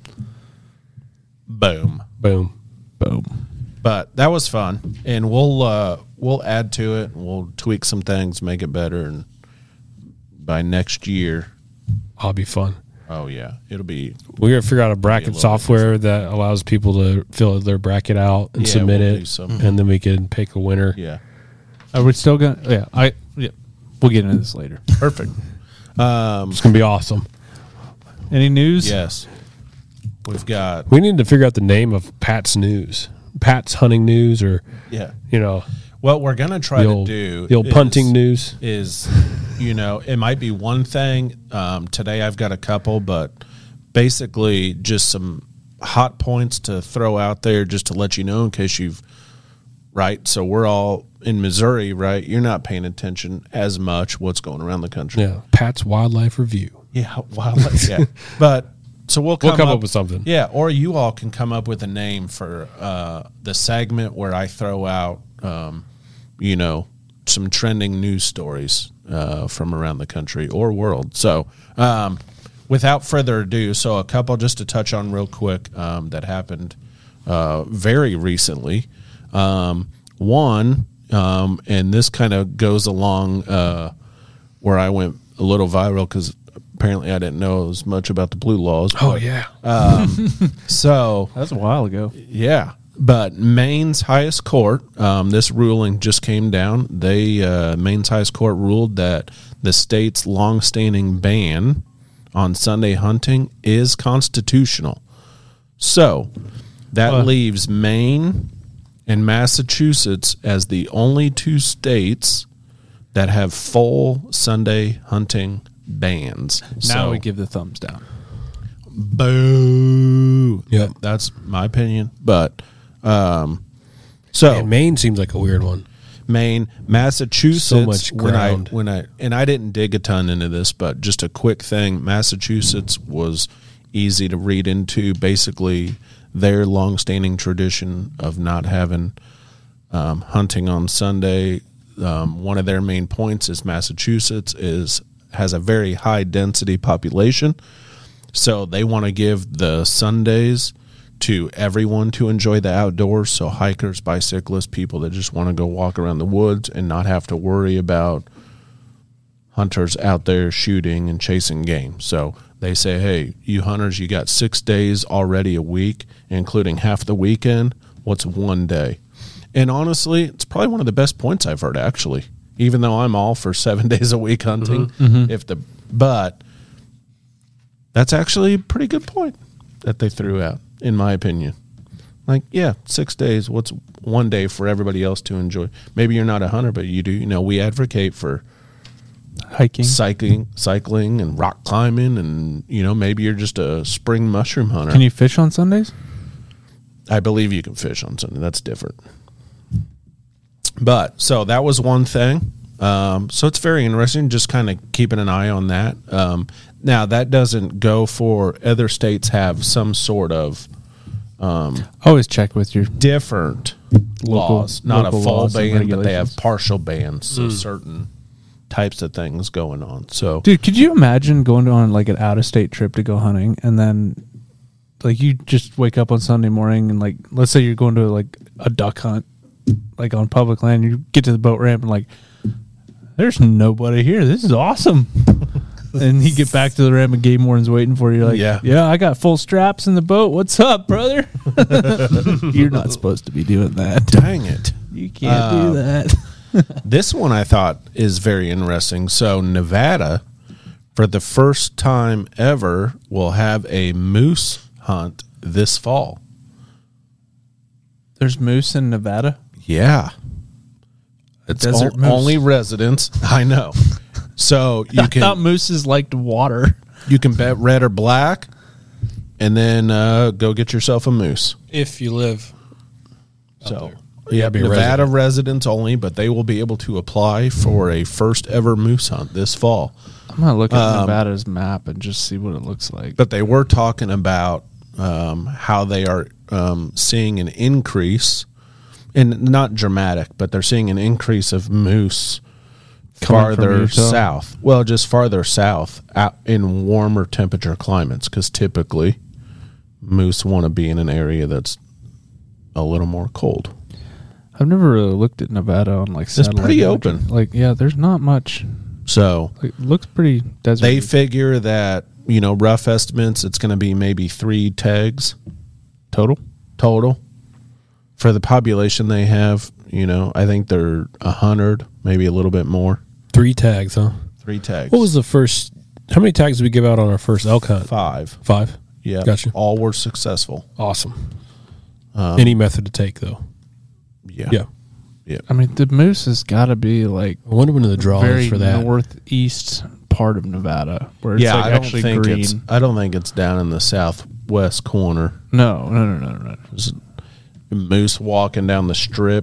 Boom. But that was fun, and we'll add to it. We'll tweak some things, make it better, and by next year, I'll be fun. Oh yeah, it'll be. We're gonna figure out a bracket software that allows people to fill their bracket out and submit it, and then we can pick a winner. Yeah. Are we still gonna? We'll get into this later. Perfect. It's gonna be awesome. Any news? Yes. We need to figure out the name of Pat's News. Pat's Hunting News, or what we're gonna try to do. The old punting news is, it might be one thing. Today I've got a couple, but basically just some hot points to throw out there, just to let you know in case you've. Right, so we're all in Missouri, right? You're not paying attention as much what's going around the country. Yeah, Pat's Wildlife Review. Yeah, wildlife. Yeah, but so we'll come up with something. Yeah, or you all can come up with a name for the segment where I throw out, some trending news stories from around the country or world. So, without further ado, so a couple just to touch on real quick that happened very recently. One, and this kind of goes along where I went a little viral because apparently I didn't know as much about the blue laws. Oh, yeah. So that's a while ago. Yeah. But Maine's highest court, this ruling just came down. Maine's highest court ruled that the state's longstanding ban on Sunday hunting is constitutional. So that leaves Maine and Massachusetts as the only two states that have full Sunday hunting bans. Now we give the thumbs down. Boo. Yep. That's my opinion. But Maine seems like a weird one. Maine, Massachusetts. So much ground. When I didn't dig a ton into this, but just a quick thing. Massachusetts was easy to read into. Basically, their longstanding tradition of not having hunting on Sunday. one of their main points is Massachusetts has a very high density population, so they want to give the Sundays to everyone to enjoy the outdoors. So hikers, bicyclists, people that just want to go walk around the woods and not have to worry about hunters out there shooting and chasing game. So they say, hey, you hunters, you got 6 days already a week, including half the weekend. What's one day? And honestly, it's probably one of the best points I've heard, actually, even though I'm all for 7 days a week hunting. But that's actually a pretty good point that they threw out, in my opinion. Like, yeah, 6 days. What's one day for everybody else to enjoy? Maybe you're not a hunter, but you do. You know, we advocate for hiking, cycling, and rock climbing, and you know, maybe you're just a spring mushroom hunter. Can you fish on Sundays? I believe you can fish on Sunday. That's different. But so that was one thing. So it's very interesting. Just kind of keeping an eye on that. Now that doesn't go for other states have some sort of always check with your different laws, not a full ban, but they have partial bans. So certain types of things going on. So, dude, could you imagine going on like an out-of-state trip to go hunting, and then like you just wake up on Sunday morning and like, let's say you're going to like a duck hunt, like on public land, you get to the boat ramp and like, there's nobody here. This is awesome. And you get back to the ramp and game warden's waiting for you. Like, yeah, I got full straps in the boat. What's up, brother? You're not supposed to be doing that. Dang it. You can't do that. This one I thought is very interesting. So Nevada, for the first time ever, will have a moose hunt this fall. There's moose in Nevada? Yeah. It's only residents. I know. So you can. I thought mooses liked water. You can bet red or black, and then go get yourself a moose if you live. So yeah, Nevada residents only, but they will be able to apply for a first ever moose hunt this fall. I'm gonna look at Nevada's map and just see what it looks like. But they were talking about how they are seeing an increase. And not dramatic, but they're seeing an increase of moose farther south. Well, just farther south out in warmer temperature climates, because typically moose want to be in an area that's a little more cold. I've never really looked at Nevada on like satellite. It's pretty open. Like, yeah, there's not much. So it looks pretty desert. They figure that, you know, rough estimates, it's going to be maybe 3 tags total. For the population they have, you know, I think they're 100, maybe a little bit more. 3 tags, huh? 3 tags. What was the first? How many tags did we give out on our first elk hunt? 5. 5? Yeah. Gotcha. All were successful. Awesome. Any method to take, though. Yeah. I mean, the moose has got to be like. I wonder when the draw is for that. Northeast part of Nevada, where it's like actually green. I don't think it's down in the southwest corner. No. There's a moose walking down the strip,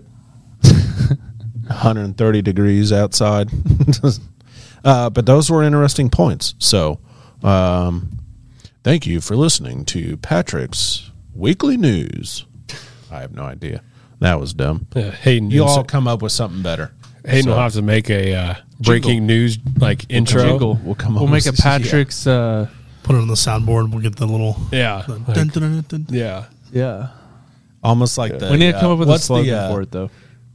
130 degrees outside. But those were interesting points. So, thank you for listening to Patrick's Weekly News. I have no idea. That was dumb. Yeah, Hayden, you all come up with something better. Hayden will have to make a breaking news like intro. We'll make a Patrick's. Put it on the soundboard. We'll get the little. Yeah. Dun, dun, dun, dun. Yeah. Almost like the. We need to come up with a slogan for it, though.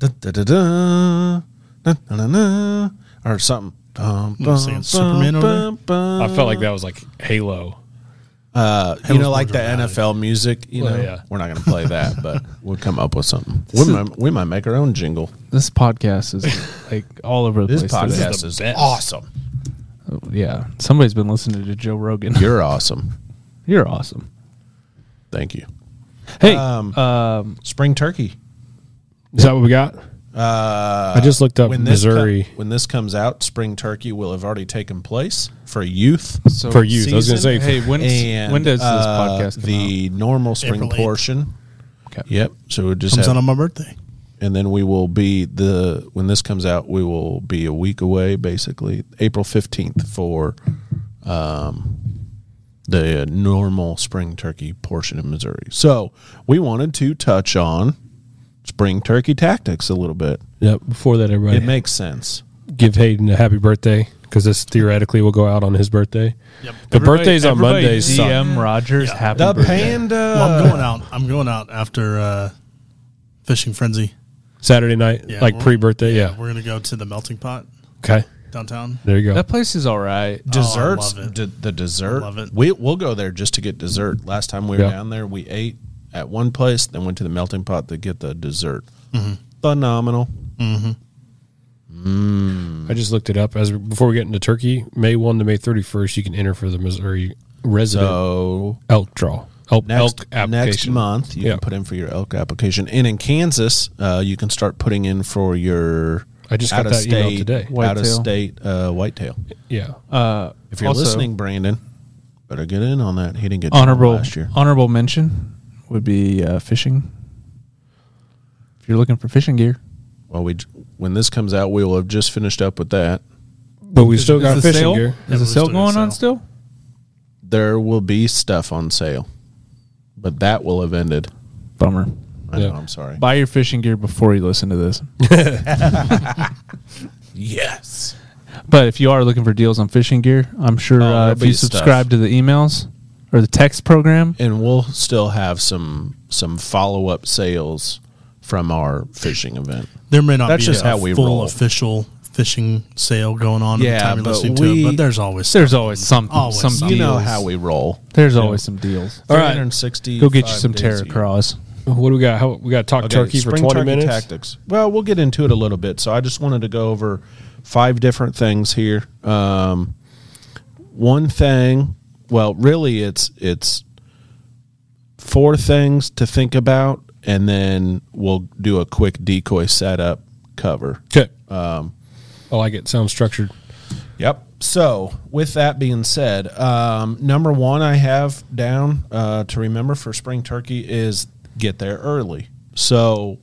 Or something. Superman over I felt like that was like Halo. You know, like the NFL music. You know, we're not going to play that, but we'll come up with something. We might make our own jingle. This podcast is like all over the place. This podcast is awesome. Yeah, somebody's been listening to Joe Rogan. You're awesome. You're awesome. Thank you. Hey, spring turkey. Is that what we got? I just looked up Missouri. When this comes out, spring turkey will have already taken place for youth. For youth, I was going to say. Hey, when does this podcast come the out? normal spring portion. Okay. Yep. So it just comes out on my birthday, and then we will be when this comes out, we will be a week away, basically April 15th for the normal spring turkey portion of Missouri. So we wanted to touch on spring turkey tactics a little bit. Yep. Before that, everybody, It makes sense. give Hayden a happy birthday because this theoretically will go out on his birthday. Yep. The birthdays on Mondays. DM Rogers, happy The birthday. panda. Well, I'm going out after Fishing Frenzy. Saturday night, Yeah, like we're- pre-birthday. Yeah. We're gonna go to the Melting Pot Okay. downtown. There you go. That place is all right. Desserts, Oh, I love it. the dessert. I love it. We'll go there just to get dessert. Last time we were Yeah. down there, we ate at one place, then went to the Melting Pot to get the dessert. Mm-hmm. Phenomenal. I just looked it up before we get into turkey. May 1 to May 31st, you can enter for the Missouri resident So elk draw. Elk next application. month, you Yeah. can put in for your elk application. And in Kansas, you can start putting in for your I just got that email today. out of Whitetail. state whitetail. Yeah. If you're Also, listening, Brandon, better get in on that. He didn't get you last year. honorable mention would be fishing. If you're looking for fishing gear, Well, when this comes out, we will have just finished up with that. But we still got the fishing sale? gear. Is the we're sale still gonna going on sell. still? There will be stuff on sale, but that will have ended. Bummer. I know, Yeah. I'm sorry. Buy your fishing gear before you listen to this. Yes. But if you are looking for deals on fishing gear, I'm sure there'll if be you stuff. subscribe to the emails or the text program, And we'll still have some follow-up sales from our fishing event. There may not That's be just a how we full roll. official fishing sale going on at Yeah, the time you're but listening to it, but there's always something. Always Some something. You know deals. how we roll. There's always some deals. All right. 360. Go get you some Terra Cross. What do we got? We got to talk turkey for 20 minutes. Tactics. Well, we'll get into it a little bit. So I just wanted to go over 5 different things here. One thing, well, really, it's 4 things to think about, and then we'll do a quick decoy setup cover. Okay. I like it. Sounds structured. Yep. So, with that being said, number 1 I have down to remember for spring turkey is get there early. So,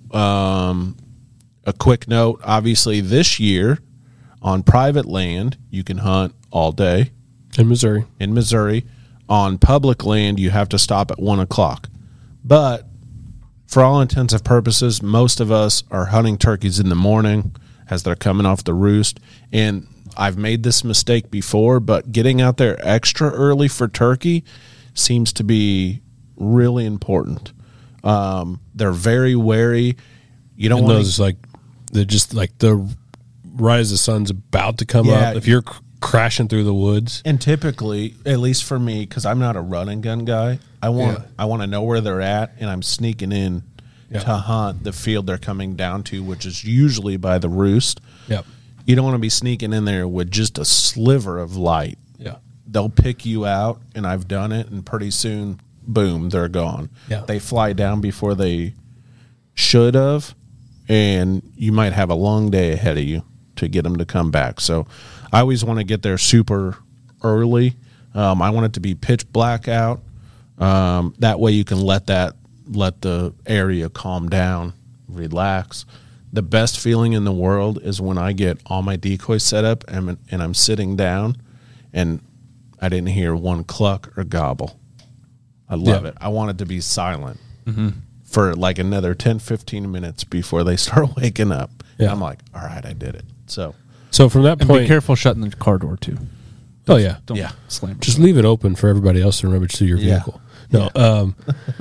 a quick note, obviously this year on private land, you can hunt all day In Missouri. in Missouri. On public land, you have to stop at 1 o'clock. But for all intents and purposes, most of us are hunting turkeys in the morning as they're coming off the roost. And I've made this mistake before, but getting out there extra early for turkey seems to be really important. They're very wary. You don't And want those like they're just like the right as the sun's about to come Yeah. up. If you're crashing through the woods, And typically, at least for me, because I'm not a run and gun guy, I want to know where they're at, and I'm sneaking in to hunt the field they're coming down to, which is usually by the roost. yep, You don't want to be sneaking in there with just a sliver of light. yeah, They'll pick you out, and I've done it, and pretty soon, boom, they're gone. Yeah. They fly down before they should have, and you might have a long day ahead of you to get them to come back. So I always want to get there super early. I want it to be pitch black out. That way you can let the area calm down, relax. The best feeling in the world is when I get all my decoys set up and I'm sitting down and I didn't hear one cluck or gobble. I love it. I want it to be silent for like another 10, 15 minutes before they start waking up. And Yeah. I'm like, all right, I did it. So So from that And point, be careful shutting the car door too. oh yeah, Don't Yeah. slam it. just leave it open for everybody else to remember to your Yeah. vehicle. No.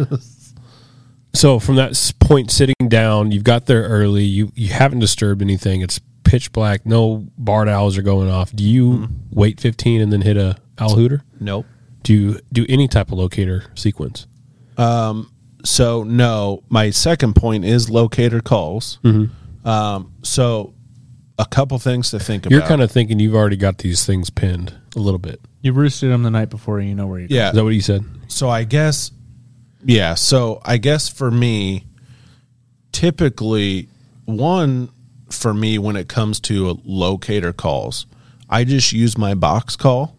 So from that point, sitting down, you've got there early. You haven't disturbed anything. It's pitch black. No barred owls are going off. Do you wait 15 and then hit a owl hooter? nope. Do you do any type of locator sequence? So no, my second point is locator calls. So a couple things to think about. You're kind of thinking you've already got these things pinned a little bit. You roosted them the night before, you know where you're yeah. Is that what you said? So I guess, yeah. So I guess for me, typically, for me when it comes to locator calls, I just use my box call.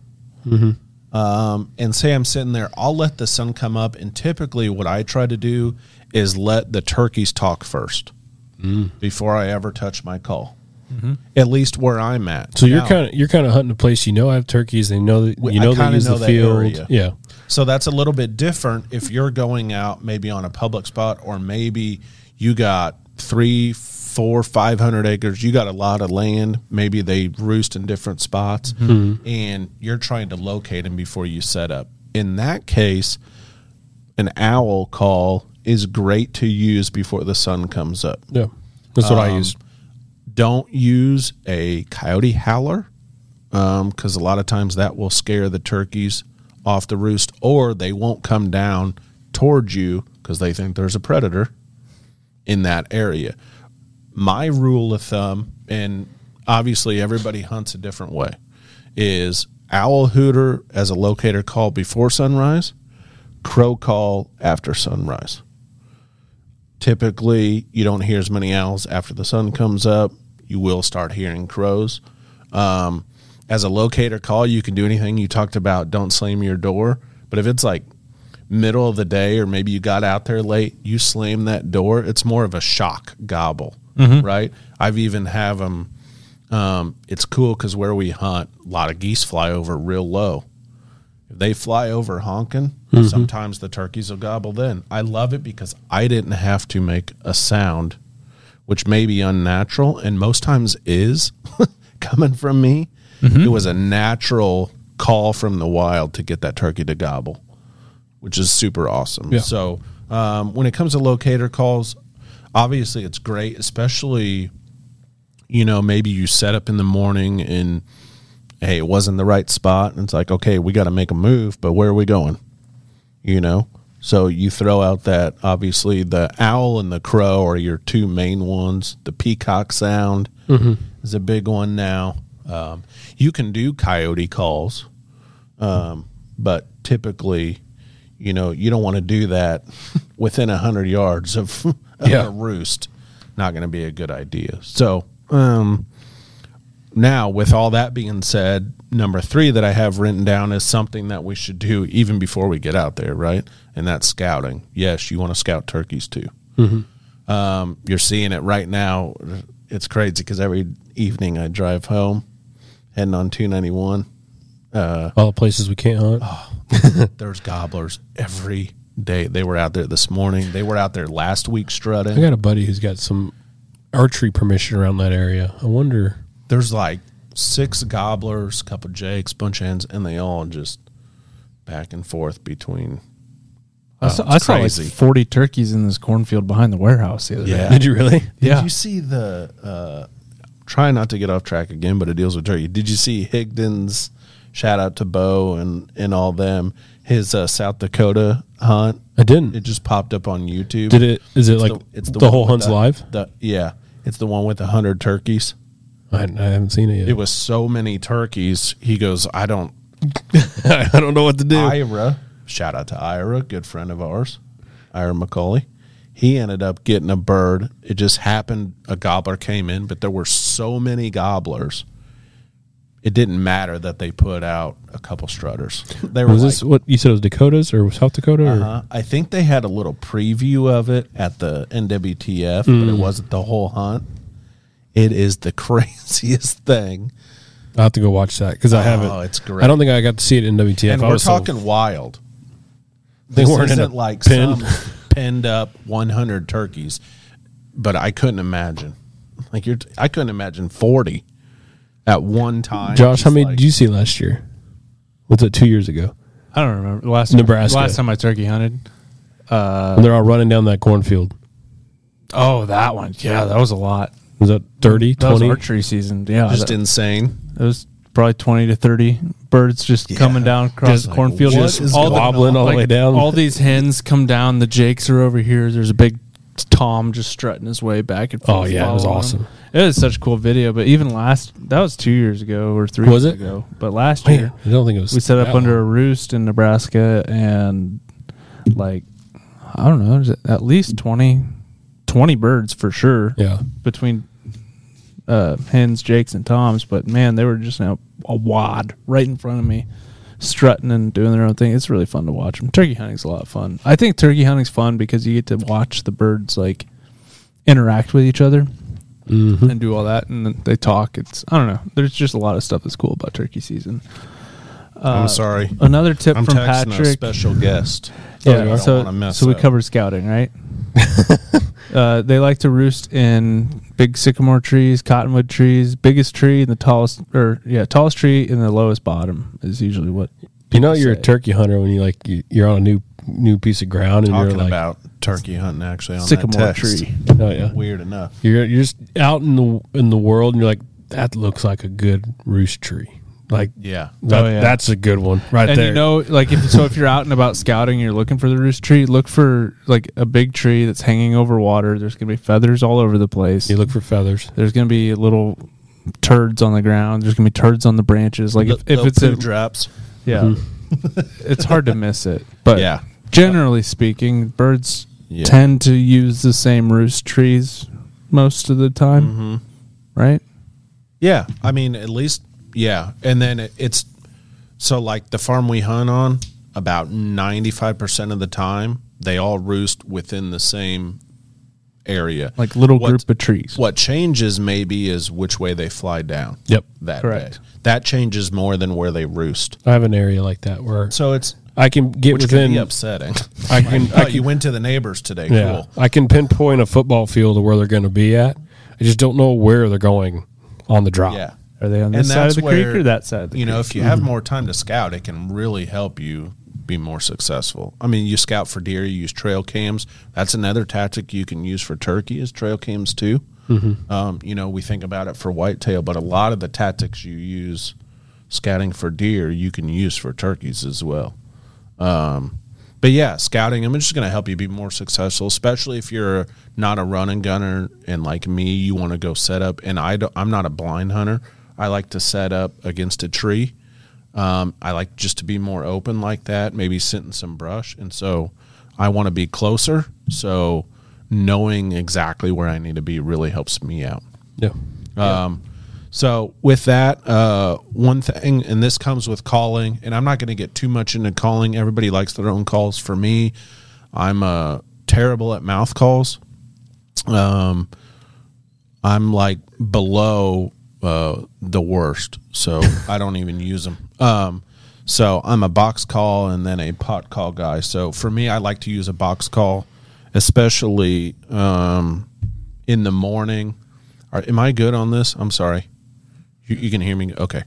And say I'm sitting there, I'll let the sun come up, and typically what I try to do is let the turkeys talk first before I ever touch my call. At least where I'm at. So Now- you're kind of hunting a place you know have turkeys. They know that you know I they kinda use know the that field. area. Yeah, So that's a little bit different if you're going out maybe on a public spot, or maybe you got 300, 400, 500 acres. You got a lot of land. Maybe they roost in different spots, and you're trying to locate them before you set up. In that case, an owl call is great to use before the sun comes up. Yeah, that's what I use. Don't use a coyote howler, because a lot of times that will scare the turkeys off the roost, or they won't come down towards you because they think there's a predator in that area. My rule of thumb, and obviously everybody hunts a different way, is owl hooter as a locator call before sunrise, crow call after sunrise. Typically, you don't hear as many owls after the sun comes up. You will start hearing crows. As a locator call, you can do anything. You talked about don't slam your door, but if it's like middle of the day or maybe you got out there late, you slam that door, it's more of a shock gobble, right? I've even have them, it's cool because where we hunt, a lot of geese fly over real low. If they fly over honking, sometimes the turkeys will gobble then. I love it because I didn't have to make a sound, which may be unnatural and most times is coming from me. It was a natural call from the wild to get that turkey to gobble, which is super awesome. Yeah. So when it comes to locator calls, obviously it's great, especially, maybe you set up in the morning and, hey, it wasn't the right spot. And it's like, okay, we got to make a move, but where are we going? So you throw out that, obviously, the owl and the crow are your two main ones. The peacock sound is a big one now. You can do coyote calls, but typically, you don't want to do that within 100 yards of a roost. Not going to be a good idea. So now, with all that being said, number 3 that I have written down is something that we should do even before we get out there, right? And that's scouting. Yes, you want to scout turkeys too. You're seeing it right now. It's crazy because every evening I drive home, heading on 291. All the places we can't hunt. There's gobblers every day. They were out there this morning. They were out there last week strutting. I got a buddy who's got some archery permission around that area. I wonder. There's like 6 gobblers, a couple jakes, bunch of hens, and they all just back and forth between. I saw like 40 turkeys in this cornfield behind the warehouse the other day. Did you really? Did you see the try not to get off track again, but it deals with turkey. Did you see Higdon's, shout out to Bo and all them, his South Dakota hunt? I didn't. It just popped up on YouTube. Is it the whole hunt's live? It's the one with 100 turkeys. I haven't seen it yet. It was so many turkeys. He goes, I don't know what to do. Ira, shout out to Ira, good friend of ours, Ira McCauley. He ended up getting a bird. It just happened a gobbler came in, but there were so many gobblers. It didn't matter that they put out a couple strutters. They were this what you said? It was Dakotas or South Dakota? Or? I think they had a little preview of it at the NWTF, but it wasn't the whole hunt. It is the craziest thing. I'll have to go watch that because I haven't. Oh, it's great. I don't think I got to see it in WTF. And we're talking wild. They weren't in a like pen. Some pinned up 100 turkeys, but I couldn't imagine. I couldn't imagine 40 at one time. Josh, how many did you see last year? What's it? 2 years ago? I don't remember. Last time I turkey hunted. They're all running down that cornfield. Oh, that one. Yeah, that was a lot. Was that 30, 20? That was archery season. Yeah. Just insane. It was probably 20 to 30 birds just coming down across the cornfield. Just all wobbling all the way down. All these hens come down. The jakes are over here. There's a big Tom just strutting his way back and forth. Oh, yeah. It was awesome. It was such a cool video. But even that was 2 years ago or 3 years ago. But last year, I don't think it was. We set up under a roost in Nebraska and I don't know, at least 20 birds for sure. Yeah. Between hens, jakes, and toms, but man, they were just a wad right in front of me, strutting and doing their own thing. It's really fun to watch them. Turkey hunting's a lot of fun. I think turkey hunting's fun because you get to watch the birds interact with each other and do all that, and then they talk. I don't know. There's just a lot of stuff that's cool about turkey season. I'm sorry. Another tip I'm from texting Patrick. A special guest. Yeah, so we covered scouting, right? They like to roost in big sycamore trees, cottonwood trees. Biggest tree and the tallest tree in the lowest bottom is usually what. You're a turkey hunter when you're on a new piece of ground and talking you're like about turkey hunting actually on sycamore that text. tree. Oh yeah, weird enough. You're just out in the world and you're like, that looks like a good roost tree. Like that's a good one right and there. If you're out and about scouting, you're looking for the roost tree. Look for like a big tree that's hanging over water. There's gonna be feathers all over the place. You look for feathers. There's gonna be little turds on the ground. There's gonna be turds on the branches. Like if it's drops. Yeah. Mm-hmm. It's hard to miss it. But generally speaking, birds tend to use the same roost trees most of the time. Right? Yeah. I mean, at least, yeah. And then it's so like the farm we hunt on, about 95% of the time, they all roost within the same area. Like group of trees. What changes maybe is which way they fly down. Yep. That correct. day. That changes more than where they roost. I have an area like that where I can get which within. Can be upsetting. You went to the neighbors today. Yeah, cool. I can pinpoint a football field of where they're going to be at. I just don't know where they're going on the drop. Yeah. Are they on this side of the creek or that side of the creek? If you have more time to scout, it can really help you be more successful. I mean, you scout for deer, you use trail cams. That's another tactic you can use for turkey is trail cams too. We think about it for whitetail, but a lot of the tactics you use scouting for deer, you can use for turkeys as well. But yeah, scouting, I'm just going to help you be more successful, especially if you're not a run and gunner and like me, you want to go set up. And I'm not a blind hunter. I like to set up against a tree. I like just to be more open like that, maybe sit in some brush. And so I want to be closer. So knowing exactly where I need to be really helps me out. Yeah. So with that, one thing, and this comes with calling, and I'm not going to get too much into calling. Everybody likes their own calls. For me, I'm terrible at mouth calls. I'm like below the worst, so I don't even use them. So I'm a box call and then a pot call guy. So for me, I like to use a box call, especially in the morning. Am I good on this? I'm sorry. You can hear me? Okay.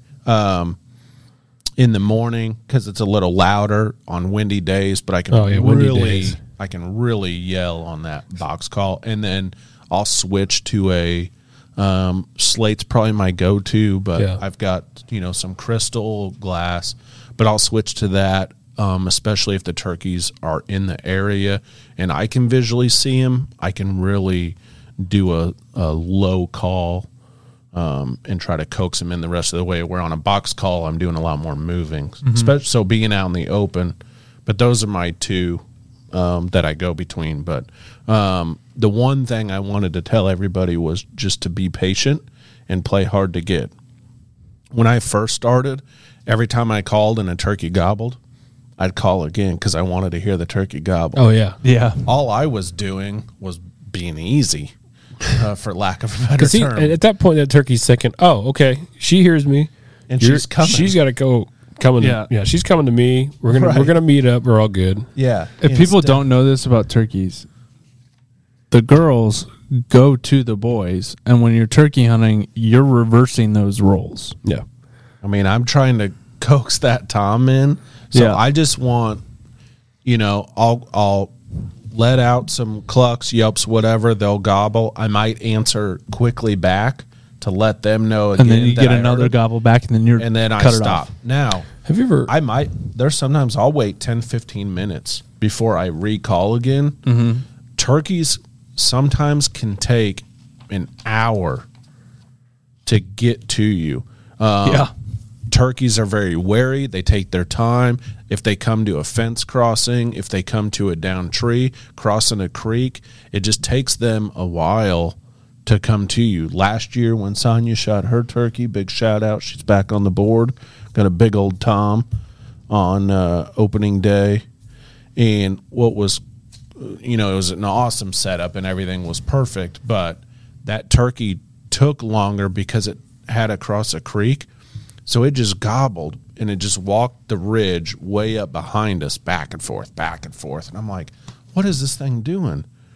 In the morning, because it's a little louder on windy days, but I can I can really yell on that box call. And then I'll switch to a slate's probably my go-to, but I've got some crystal glass, but I'll switch to that, especially if the turkeys are in the area and I can visually see them. I can really do a low call and try to coax them in the rest of the way, where on a box call I'm doing a lot more moving, especially so being out in the open. But those are my two that I go between. But the one thing I wanted to tell everybody was just to be patient and play hard to get. When I first started, every time I called and a turkey gobbled, I'd call again because I wanted to hear the turkey gobble. Oh, yeah. Yeah. All I was doing was being easy. For lack of a better term. At that point, that turkey's thinking, "Oh, okay, she hears me, and she's coming. She's got to go coming. Yeah, she's coming to me. We're gonna meet up. We're all good." Yeah. If people don't know this about turkeys, the girls go to the boys, and when you're turkey hunting, you're reversing those roles. Yeah. I mean, I'm trying to coax that Tom in, so I just want, I'll let out some clucks, yelps, whatever. They'll gobble. I might answer quickly back to let them know again. And then you get another gobble back, and then I stop. Now, have you ever? There's sometimes I'll wait 10, 15 minutes before I recall again. Mm-hmm. Turkeys sometimes can take an hour to get to you. Turkeys are very wary. They take their time. If they come to a fence crossing, if they come to a down tree, crossing a creek, it just takes them a while to come to you. Last year when Sonia shot her turkey, big shout out, she's back on the board, got a big old Tom on opening day. And what was, it was an awesome setup and everything was perfect, but that turkey took longer because it had to cross a creek. So it just gobbled, and it just walked the ridge way up behind us, back and forth. And I'm like, what is this thing doing?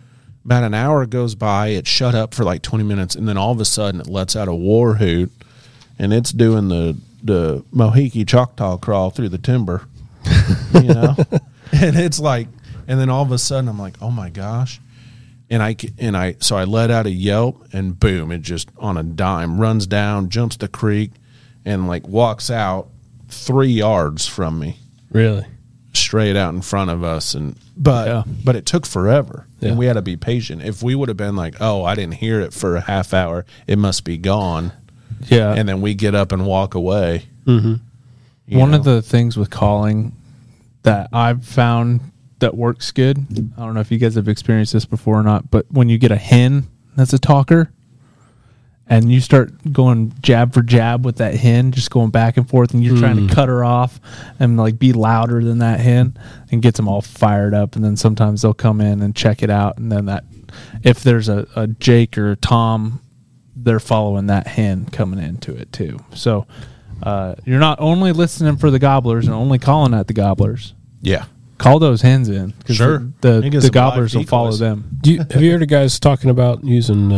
About an hour goes by, it shut up for like 20 minutes, and then all of a sudden it lets out a war hoot, and it's doing the Mohiki Choctaw crawl through the timber, you know? And it's like, and then all of a sudden I'm like, oh my gosh. So I let out a yelp, and boom, it just on a dime runs down, jumps the creek, and like walks out 3 yards from me. Really? Straight out in front of us. But it took forever, and we had to be patient. If we would have been like, oh, I didn't hear it for a half hour, it must be gone. Yeah. And then we get up and walk away. Mm-hmm. One of the things with calling that I've found that works good, I don't know if you guys have experienced this before or not, but when you get a hen that's a talker and you start going jab for jab with that hen, just going back and forth, and you're trying to cut her off and like be louder than that hen, and gets them all fired up. And then sometimes they'll come in and check it out, and then that if there's a Jake or a Tom, they're following that hen coming into it too. So you're not only listening for the gobblers and only calling at the gobblers. Yeah. Call those hens in. Sure. The gobblers will follow them. Have you heard of guys talking about using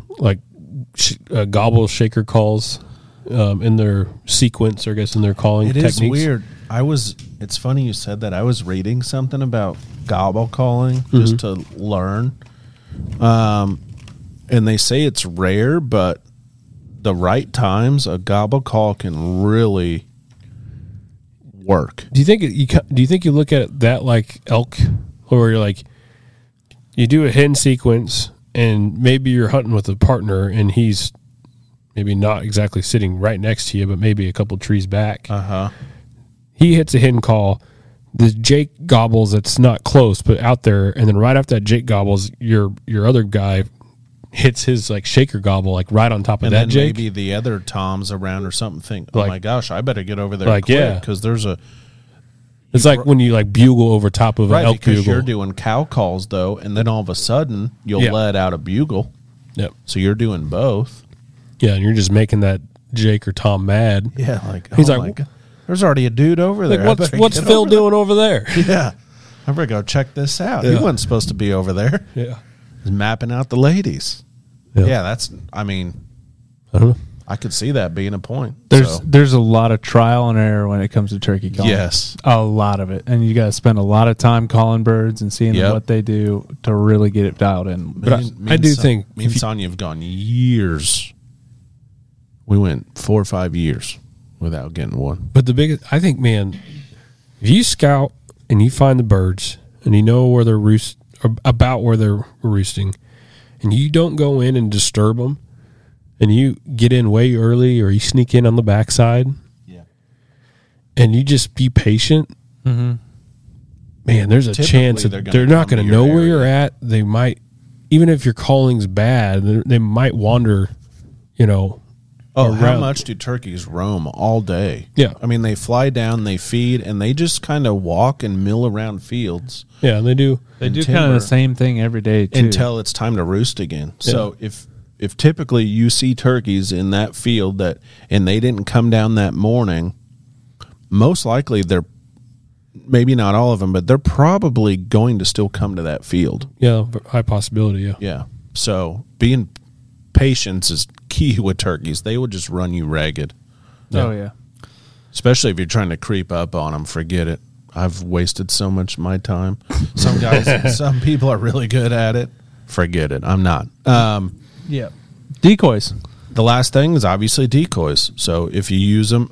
gobble shaker calls in their sequence, or I guess in their calling techniques? It is weird. It's funny you said that. I was reading something about gobble calling just to learn. And they say it's rare, but the right times, a gobble call can really work. Do you think you look at that like elk, where you're like, you do a hen sequence, and maybe you're hunting with a partner, and he's maybe not exactly sitting right next to you, but maybe a couple trees back. He hits a hen call. The Jake gobbles. It's not close, but out there, and then right after that Jake gobbles, your other guy hits his like shaker gobble like right on top of that Jake. Maybe the other Toms around or something think, oh like, my gosh, I better get over there like, quick, because there's a. It's like when you like bugle over top of an elk because bugle. You're doing cow calls though, and then all of a sudden you'll let out a bugle. Yep. So you're doing both. Yeah, and you're just making that Jake or Tom mad. Yeah, like he's oh like, my God. There's already a dude over there. Like, what's Phil doing over there? Yeah, I better go check this out. He wasn't supposed to be over there. Yeah, he's mapping out the ladies. Yeah, that's. I mean, I don't know. I could see that being a point. There's a lot of trial and error when it comes to turkey calling. Yes, a lot of it, and you got to spend a lot of time calling birds and seeing what they do to really get it dialed in. But I do think me and Sonia have gone years. We went 4 or 5 years without getting one. But the biggest, I think, man, if you scout and you find the birds and you know where they're about where they're roosting, and you don't go in and disturb them, and you get in way early, or you sneak in on the backside, and you just be patient, man, there's a chance that they're not going to know where you're at. They might, even if your calling's bad, they might wander, Oh, how much do turkeys roam all day? Yeah. I mean, they fly down, they feed, and they just kind of walk and mill around fields. Yeah, they do. They do kind of the same thing every day, too. Until it's time to roost again. Yeah. So if typically you see turkeys in that field and they didn't come down that morning, most likely they're, maybe not all of them, but they're probably going to still come to that field. Yeah, high possibility, yeah. Yeah. So being patience is key with turkeys. They would just run you ragged. Oh, yeah. Especially if you're trying to creep up on them, forget it. I've wasted so much of my time. Some people are really good at it. Forget it. I'm not. Yeah. Decoys. The last thing is obviously decoys. So if you use them,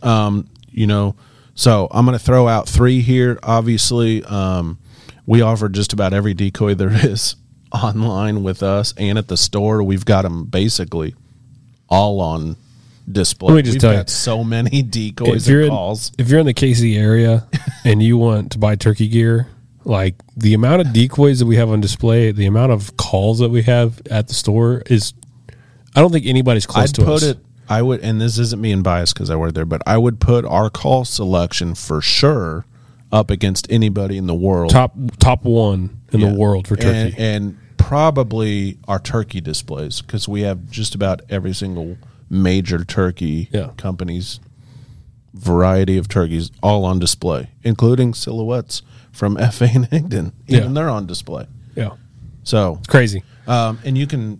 so I'm going to throw out 3 here. Obviously, we offer just about every decoy there is online with us, and at the store. We've got them basically all on display. We've got so many decoys and calls. If you're in the KC area and you want to buy turkey gear, like the amount of decoys that we have on display, the amount of calls that we have at the store is, I don't think anybody's close to us. I would, and this isn't being biased because I work there, but I would put our call selection for sure up against anybody in the world. Top one in the world for turkey. And probably our turkey displays, because we have just about every single major turkey company's variety of turkeys all on display, including silhouettes from F.A. and Higdon. Even they're on display. Yeah. So it's crazy. And you can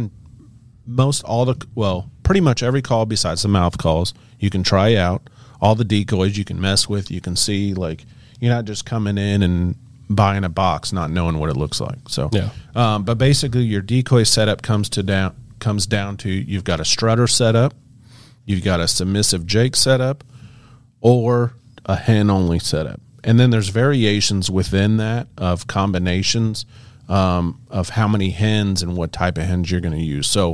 pretty much every call besides the mouth calls, you can try out. All the decoys you can mess with, you can see, like, you're not just coming in and buying a box not knowing what it looks like. So yeah. But basically your decoy setup comes down to you've got a strutter setup, you've got a submissive Jake setup, or a hen only setup. And then there's variations within that of combinations of how many hens and what type of hens you're going to use. So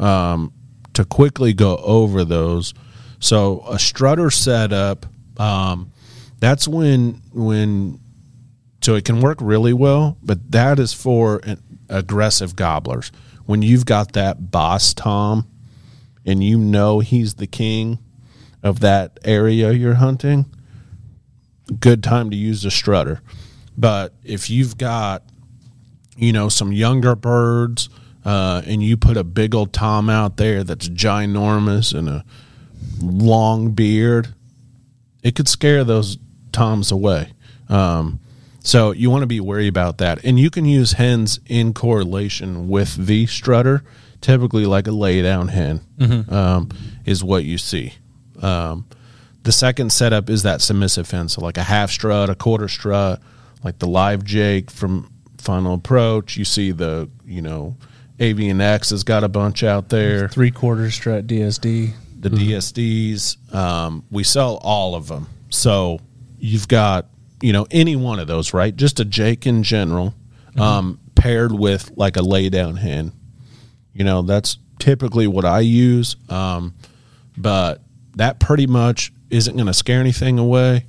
to quickly go over those, so a strutter setup, that's when so it can work really well, but that is for aggressive gobblers. When you've got that boss tom and you know he's the king of that area you're hunting, good time to use the strutter. But if you've got, some younger birds and you put a big old tom out there that's ginormous and a long beard, it could scare those toms away. So you want to be wary about that. And you can use hens in correlation with the strutter. Typically like a lay-down hen is what you see. The second setup is that submissive hen. So like a half strut, a quarter strut, like the live Jake from Final Approach. You see the, Avian X has got a bunch out there. 3/4 strut DSD. The DSDs. We sell all of them. So you've got, any one of those, right? Just a Jake in general, paired with like a lay down hen. That's typically what I use. But that pretty much isn't going to scare anything away.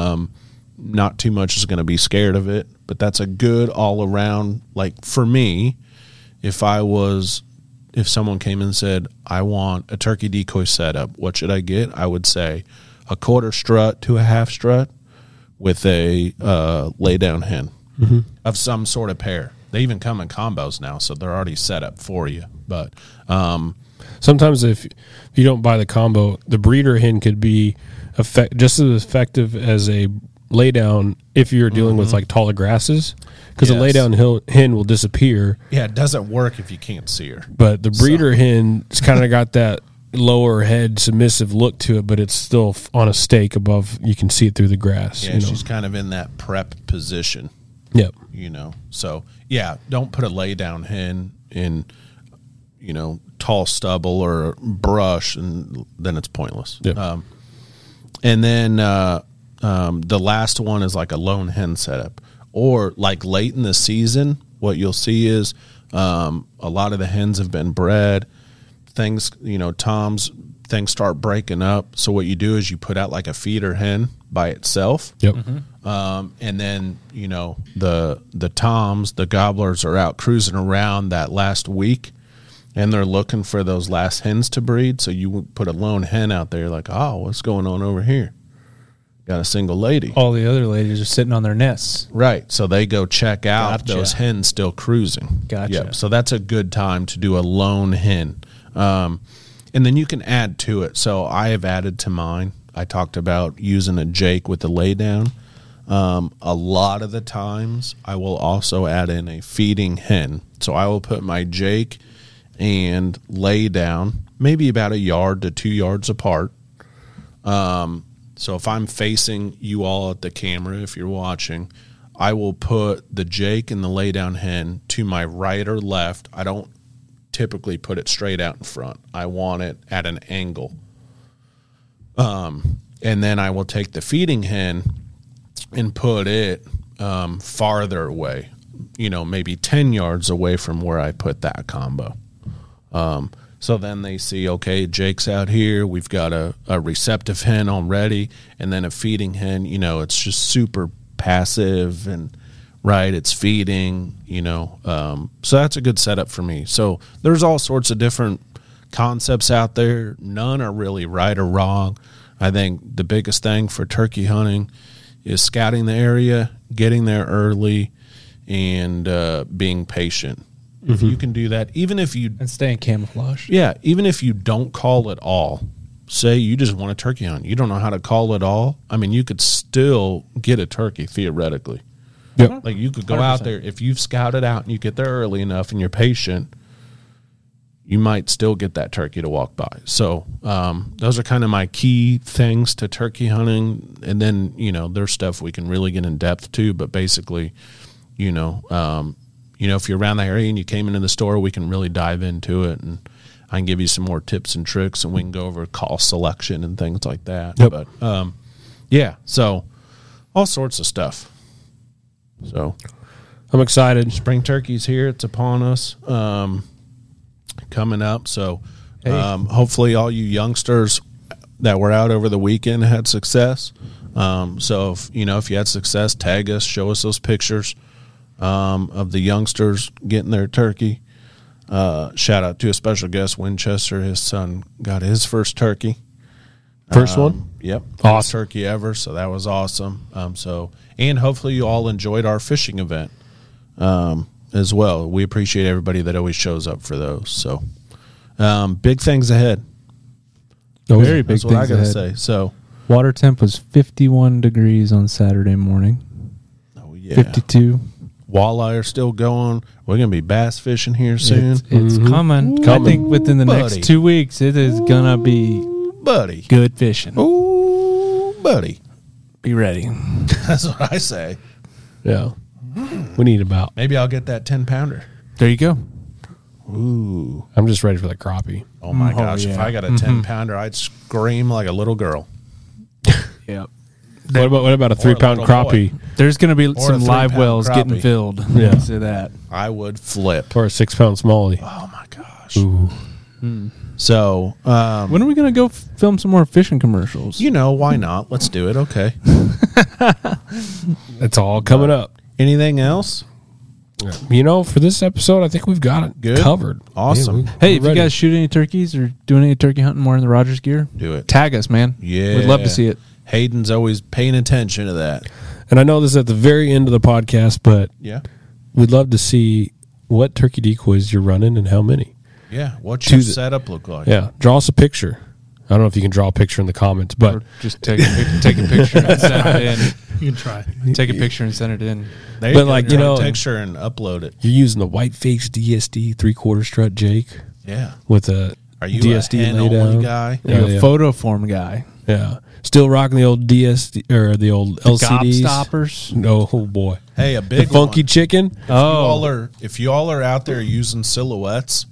Not too much is going to be scared of it, but that's a good all around. Like for me, if someone came and said, I want a turkey decoy setup, what should I get? I would say a quarter strut to a half strut with a lay down hen of some sort of pair. They even come in combos now, so they're already set up for you. But sometimes if you don't buy the combo, the breeder hen could be just as effective as a lay down if you're dealing with like taller grasses, because a lay down hen will disappear. Yeah, it doesn't work if you can't see her. But the breeder hen's kind of got that lower head submissive look to it, but it's still on a stake above. You can see it through the grass. Yeah, she's kind of in that prep position. Yep. So yeah, don't put a lay down hen in, tall stubble or brush, and then it's pointless. Yep. And then the last one is like a lone hen setup, or like late in the season, what you'll see is a lot of the hens have been bred. Things, toms, things start breaking up. So what you do is you put out like a feeder hen by itself. Yep. And then, the toms, the gobblers are out cruising around that last week, and they're looking for those last hens to breed. So you put a lone hen out there, like, oh, what's going on over here? Got a single lady. All the other ladies are sitting on their nests. Right. So they go check out those hens still cruising. Gotcha. Yep. So that's a good time to do a lone hen. And then you can add to it. So I have added to mine. I talked about using a Jake with a lay down. A lot of the times I will also add in a feeding hen. So I will put my Jake and lay down maybe about 1 yard to 2 yards apart. So if I'm facing you all at the camera, if you're watching, I will put the Jake and the lay down hen to my right or left. I don't typically put it straight out in front. I want it at an angle. And then I will take the feeding hen and put it farther away, maybe 10 yards away from where I put that combo. So then they see, okay, Jake's out here. We've got a receptive hen already, and then a feeding hen. It's just super passive and right. It's feeding. So that's a good setup for me. So there's all sorts of different concepts out there. None are really right or wrong. I think the biggest thing for turkey hunting is scouting the area, getting there early, and being patient. If you can do that, even if you... And stay in camouflage. Yeah, even if you don't call at all. Say you just want a turkey hunt. You don't know how to call at all. I mean, you could still get a turkey, theoretically. Yep. Like you could go out there if you've scouted out and you get there early enough and you're patient, you might still get that turkey to walk by. So those are kind of my key things to turkey hunting. And then, there's stuff we can really get in depth to, but basically, if you're around the area and you came into the store, we can really dive into it, and I can give you some more tips and tricks, and we can go over call selection and things like that. Yep. But so all sorts of stuff. So I'm excited. Spring turkey's here. It's upon us. Coming up. So hopefully all you youngsters that were out over the weekend had success. So if you had success, tag us, show us those pictures of the youngsters getting their turkey. Shout out to a special guest, Winchester. His son got his first turkey. First one? Yep. Awesome. First turkey ever. So that was awesome. And hopefully you all enjoyed our fishing event as well. We appreciate everybody that always shows up for those. So big things ahead. Very big That's what I things got to ahead. say. So water temp was 51 degrees on Saturday morning. oh yeah, 52. Walleye are still going. We're going to be bass fishing here soon. It's coming. I think within the next 2 weeks, it is gonna be buddy. good fishing. Ooh, buddy. Be ready. That's what I say. Yeah. We need about. Maybe I'll get that 10-pounder. There you go. Ooh. I'm just ready for the crappie. Oh my Oh, gosh. yeah. If I got a 10-pounder, I'd scream like a little girl. Yep. What about a 3-pound little boy. crappie There's gonna be a some live 3-pound wells crappie. getting filled. Yeah. Next to that. I would flip. or a 6-pound smallie? Oh my gosh. Ooh. So, When are we gonna go film some more fishing commercials? why not? Let's do it. Okay. It's all coming up. Anything else? For this episode, I think we've got it Good. covered. Awesome. Yeah, Hey, we're if you ready. guys shoot any turkeys or doing any turkey hunting more in the Rogers gear, Do it. tag us, man. Yeah. We'd love to see it. Hayden's always paying attention to that. And I know this is at the very end of the podcast, but Yeah. we'd love to see what turkey decoys you're running and how many. Yeah. What's your To the- setup look like? Yeah, draw us a picture. I don't know if you can draw a picture in the comments, but Or just take a picture and send it in. You can try. Take a picture and send it in. There But go. like, Draw a you know- picture and upload it. you're using the white face DSD 3/4 strut Jake Yeah. with a Are you DSD a hen lay only down guy? Yeah, Like a yeah. photo form guy. Yeah, still rocking the old DSD or the old LCDs. Gobstoppers. No, oh boy, Hey, a the big funky one. chicken. If you all are out there using silhouettes,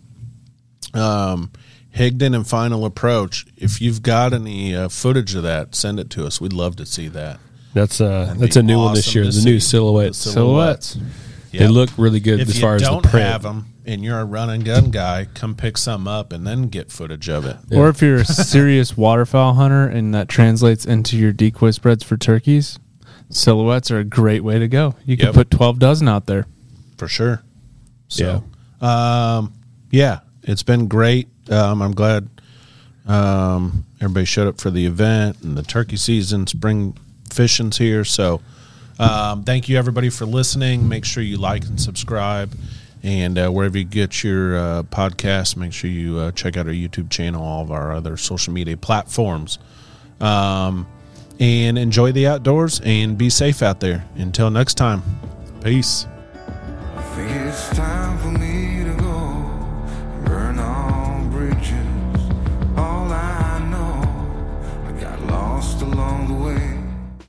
Higdon and Final Approach, if you've got any footage of that, send it to us. We'd love to see that. That's That'd that's be a new one this awesome year. to The new see. silhouette. The Silhouettes. They Yep. look really good If as you far as the don't print. have them and you're a run and gun guy, come pick some up and then get footage of it. Or if you're a serious waterfowl hunter and that translates into your decoy spreads for turkeys, silhouettes are a great way to go. You can Yep. put 12 dozen out there. For sure. So, yeah, it's been great. I'm glad everybody showed up for the event and the turkey season. Spring fishing's here. So, thank you everybody for listening. Make sure you like and subscribe, and wherever you get your podcasts, make sure you check out our YouTube channel, all of our other social media platforms, and enjoy the outdoors and be safe out there. Until next time, peace.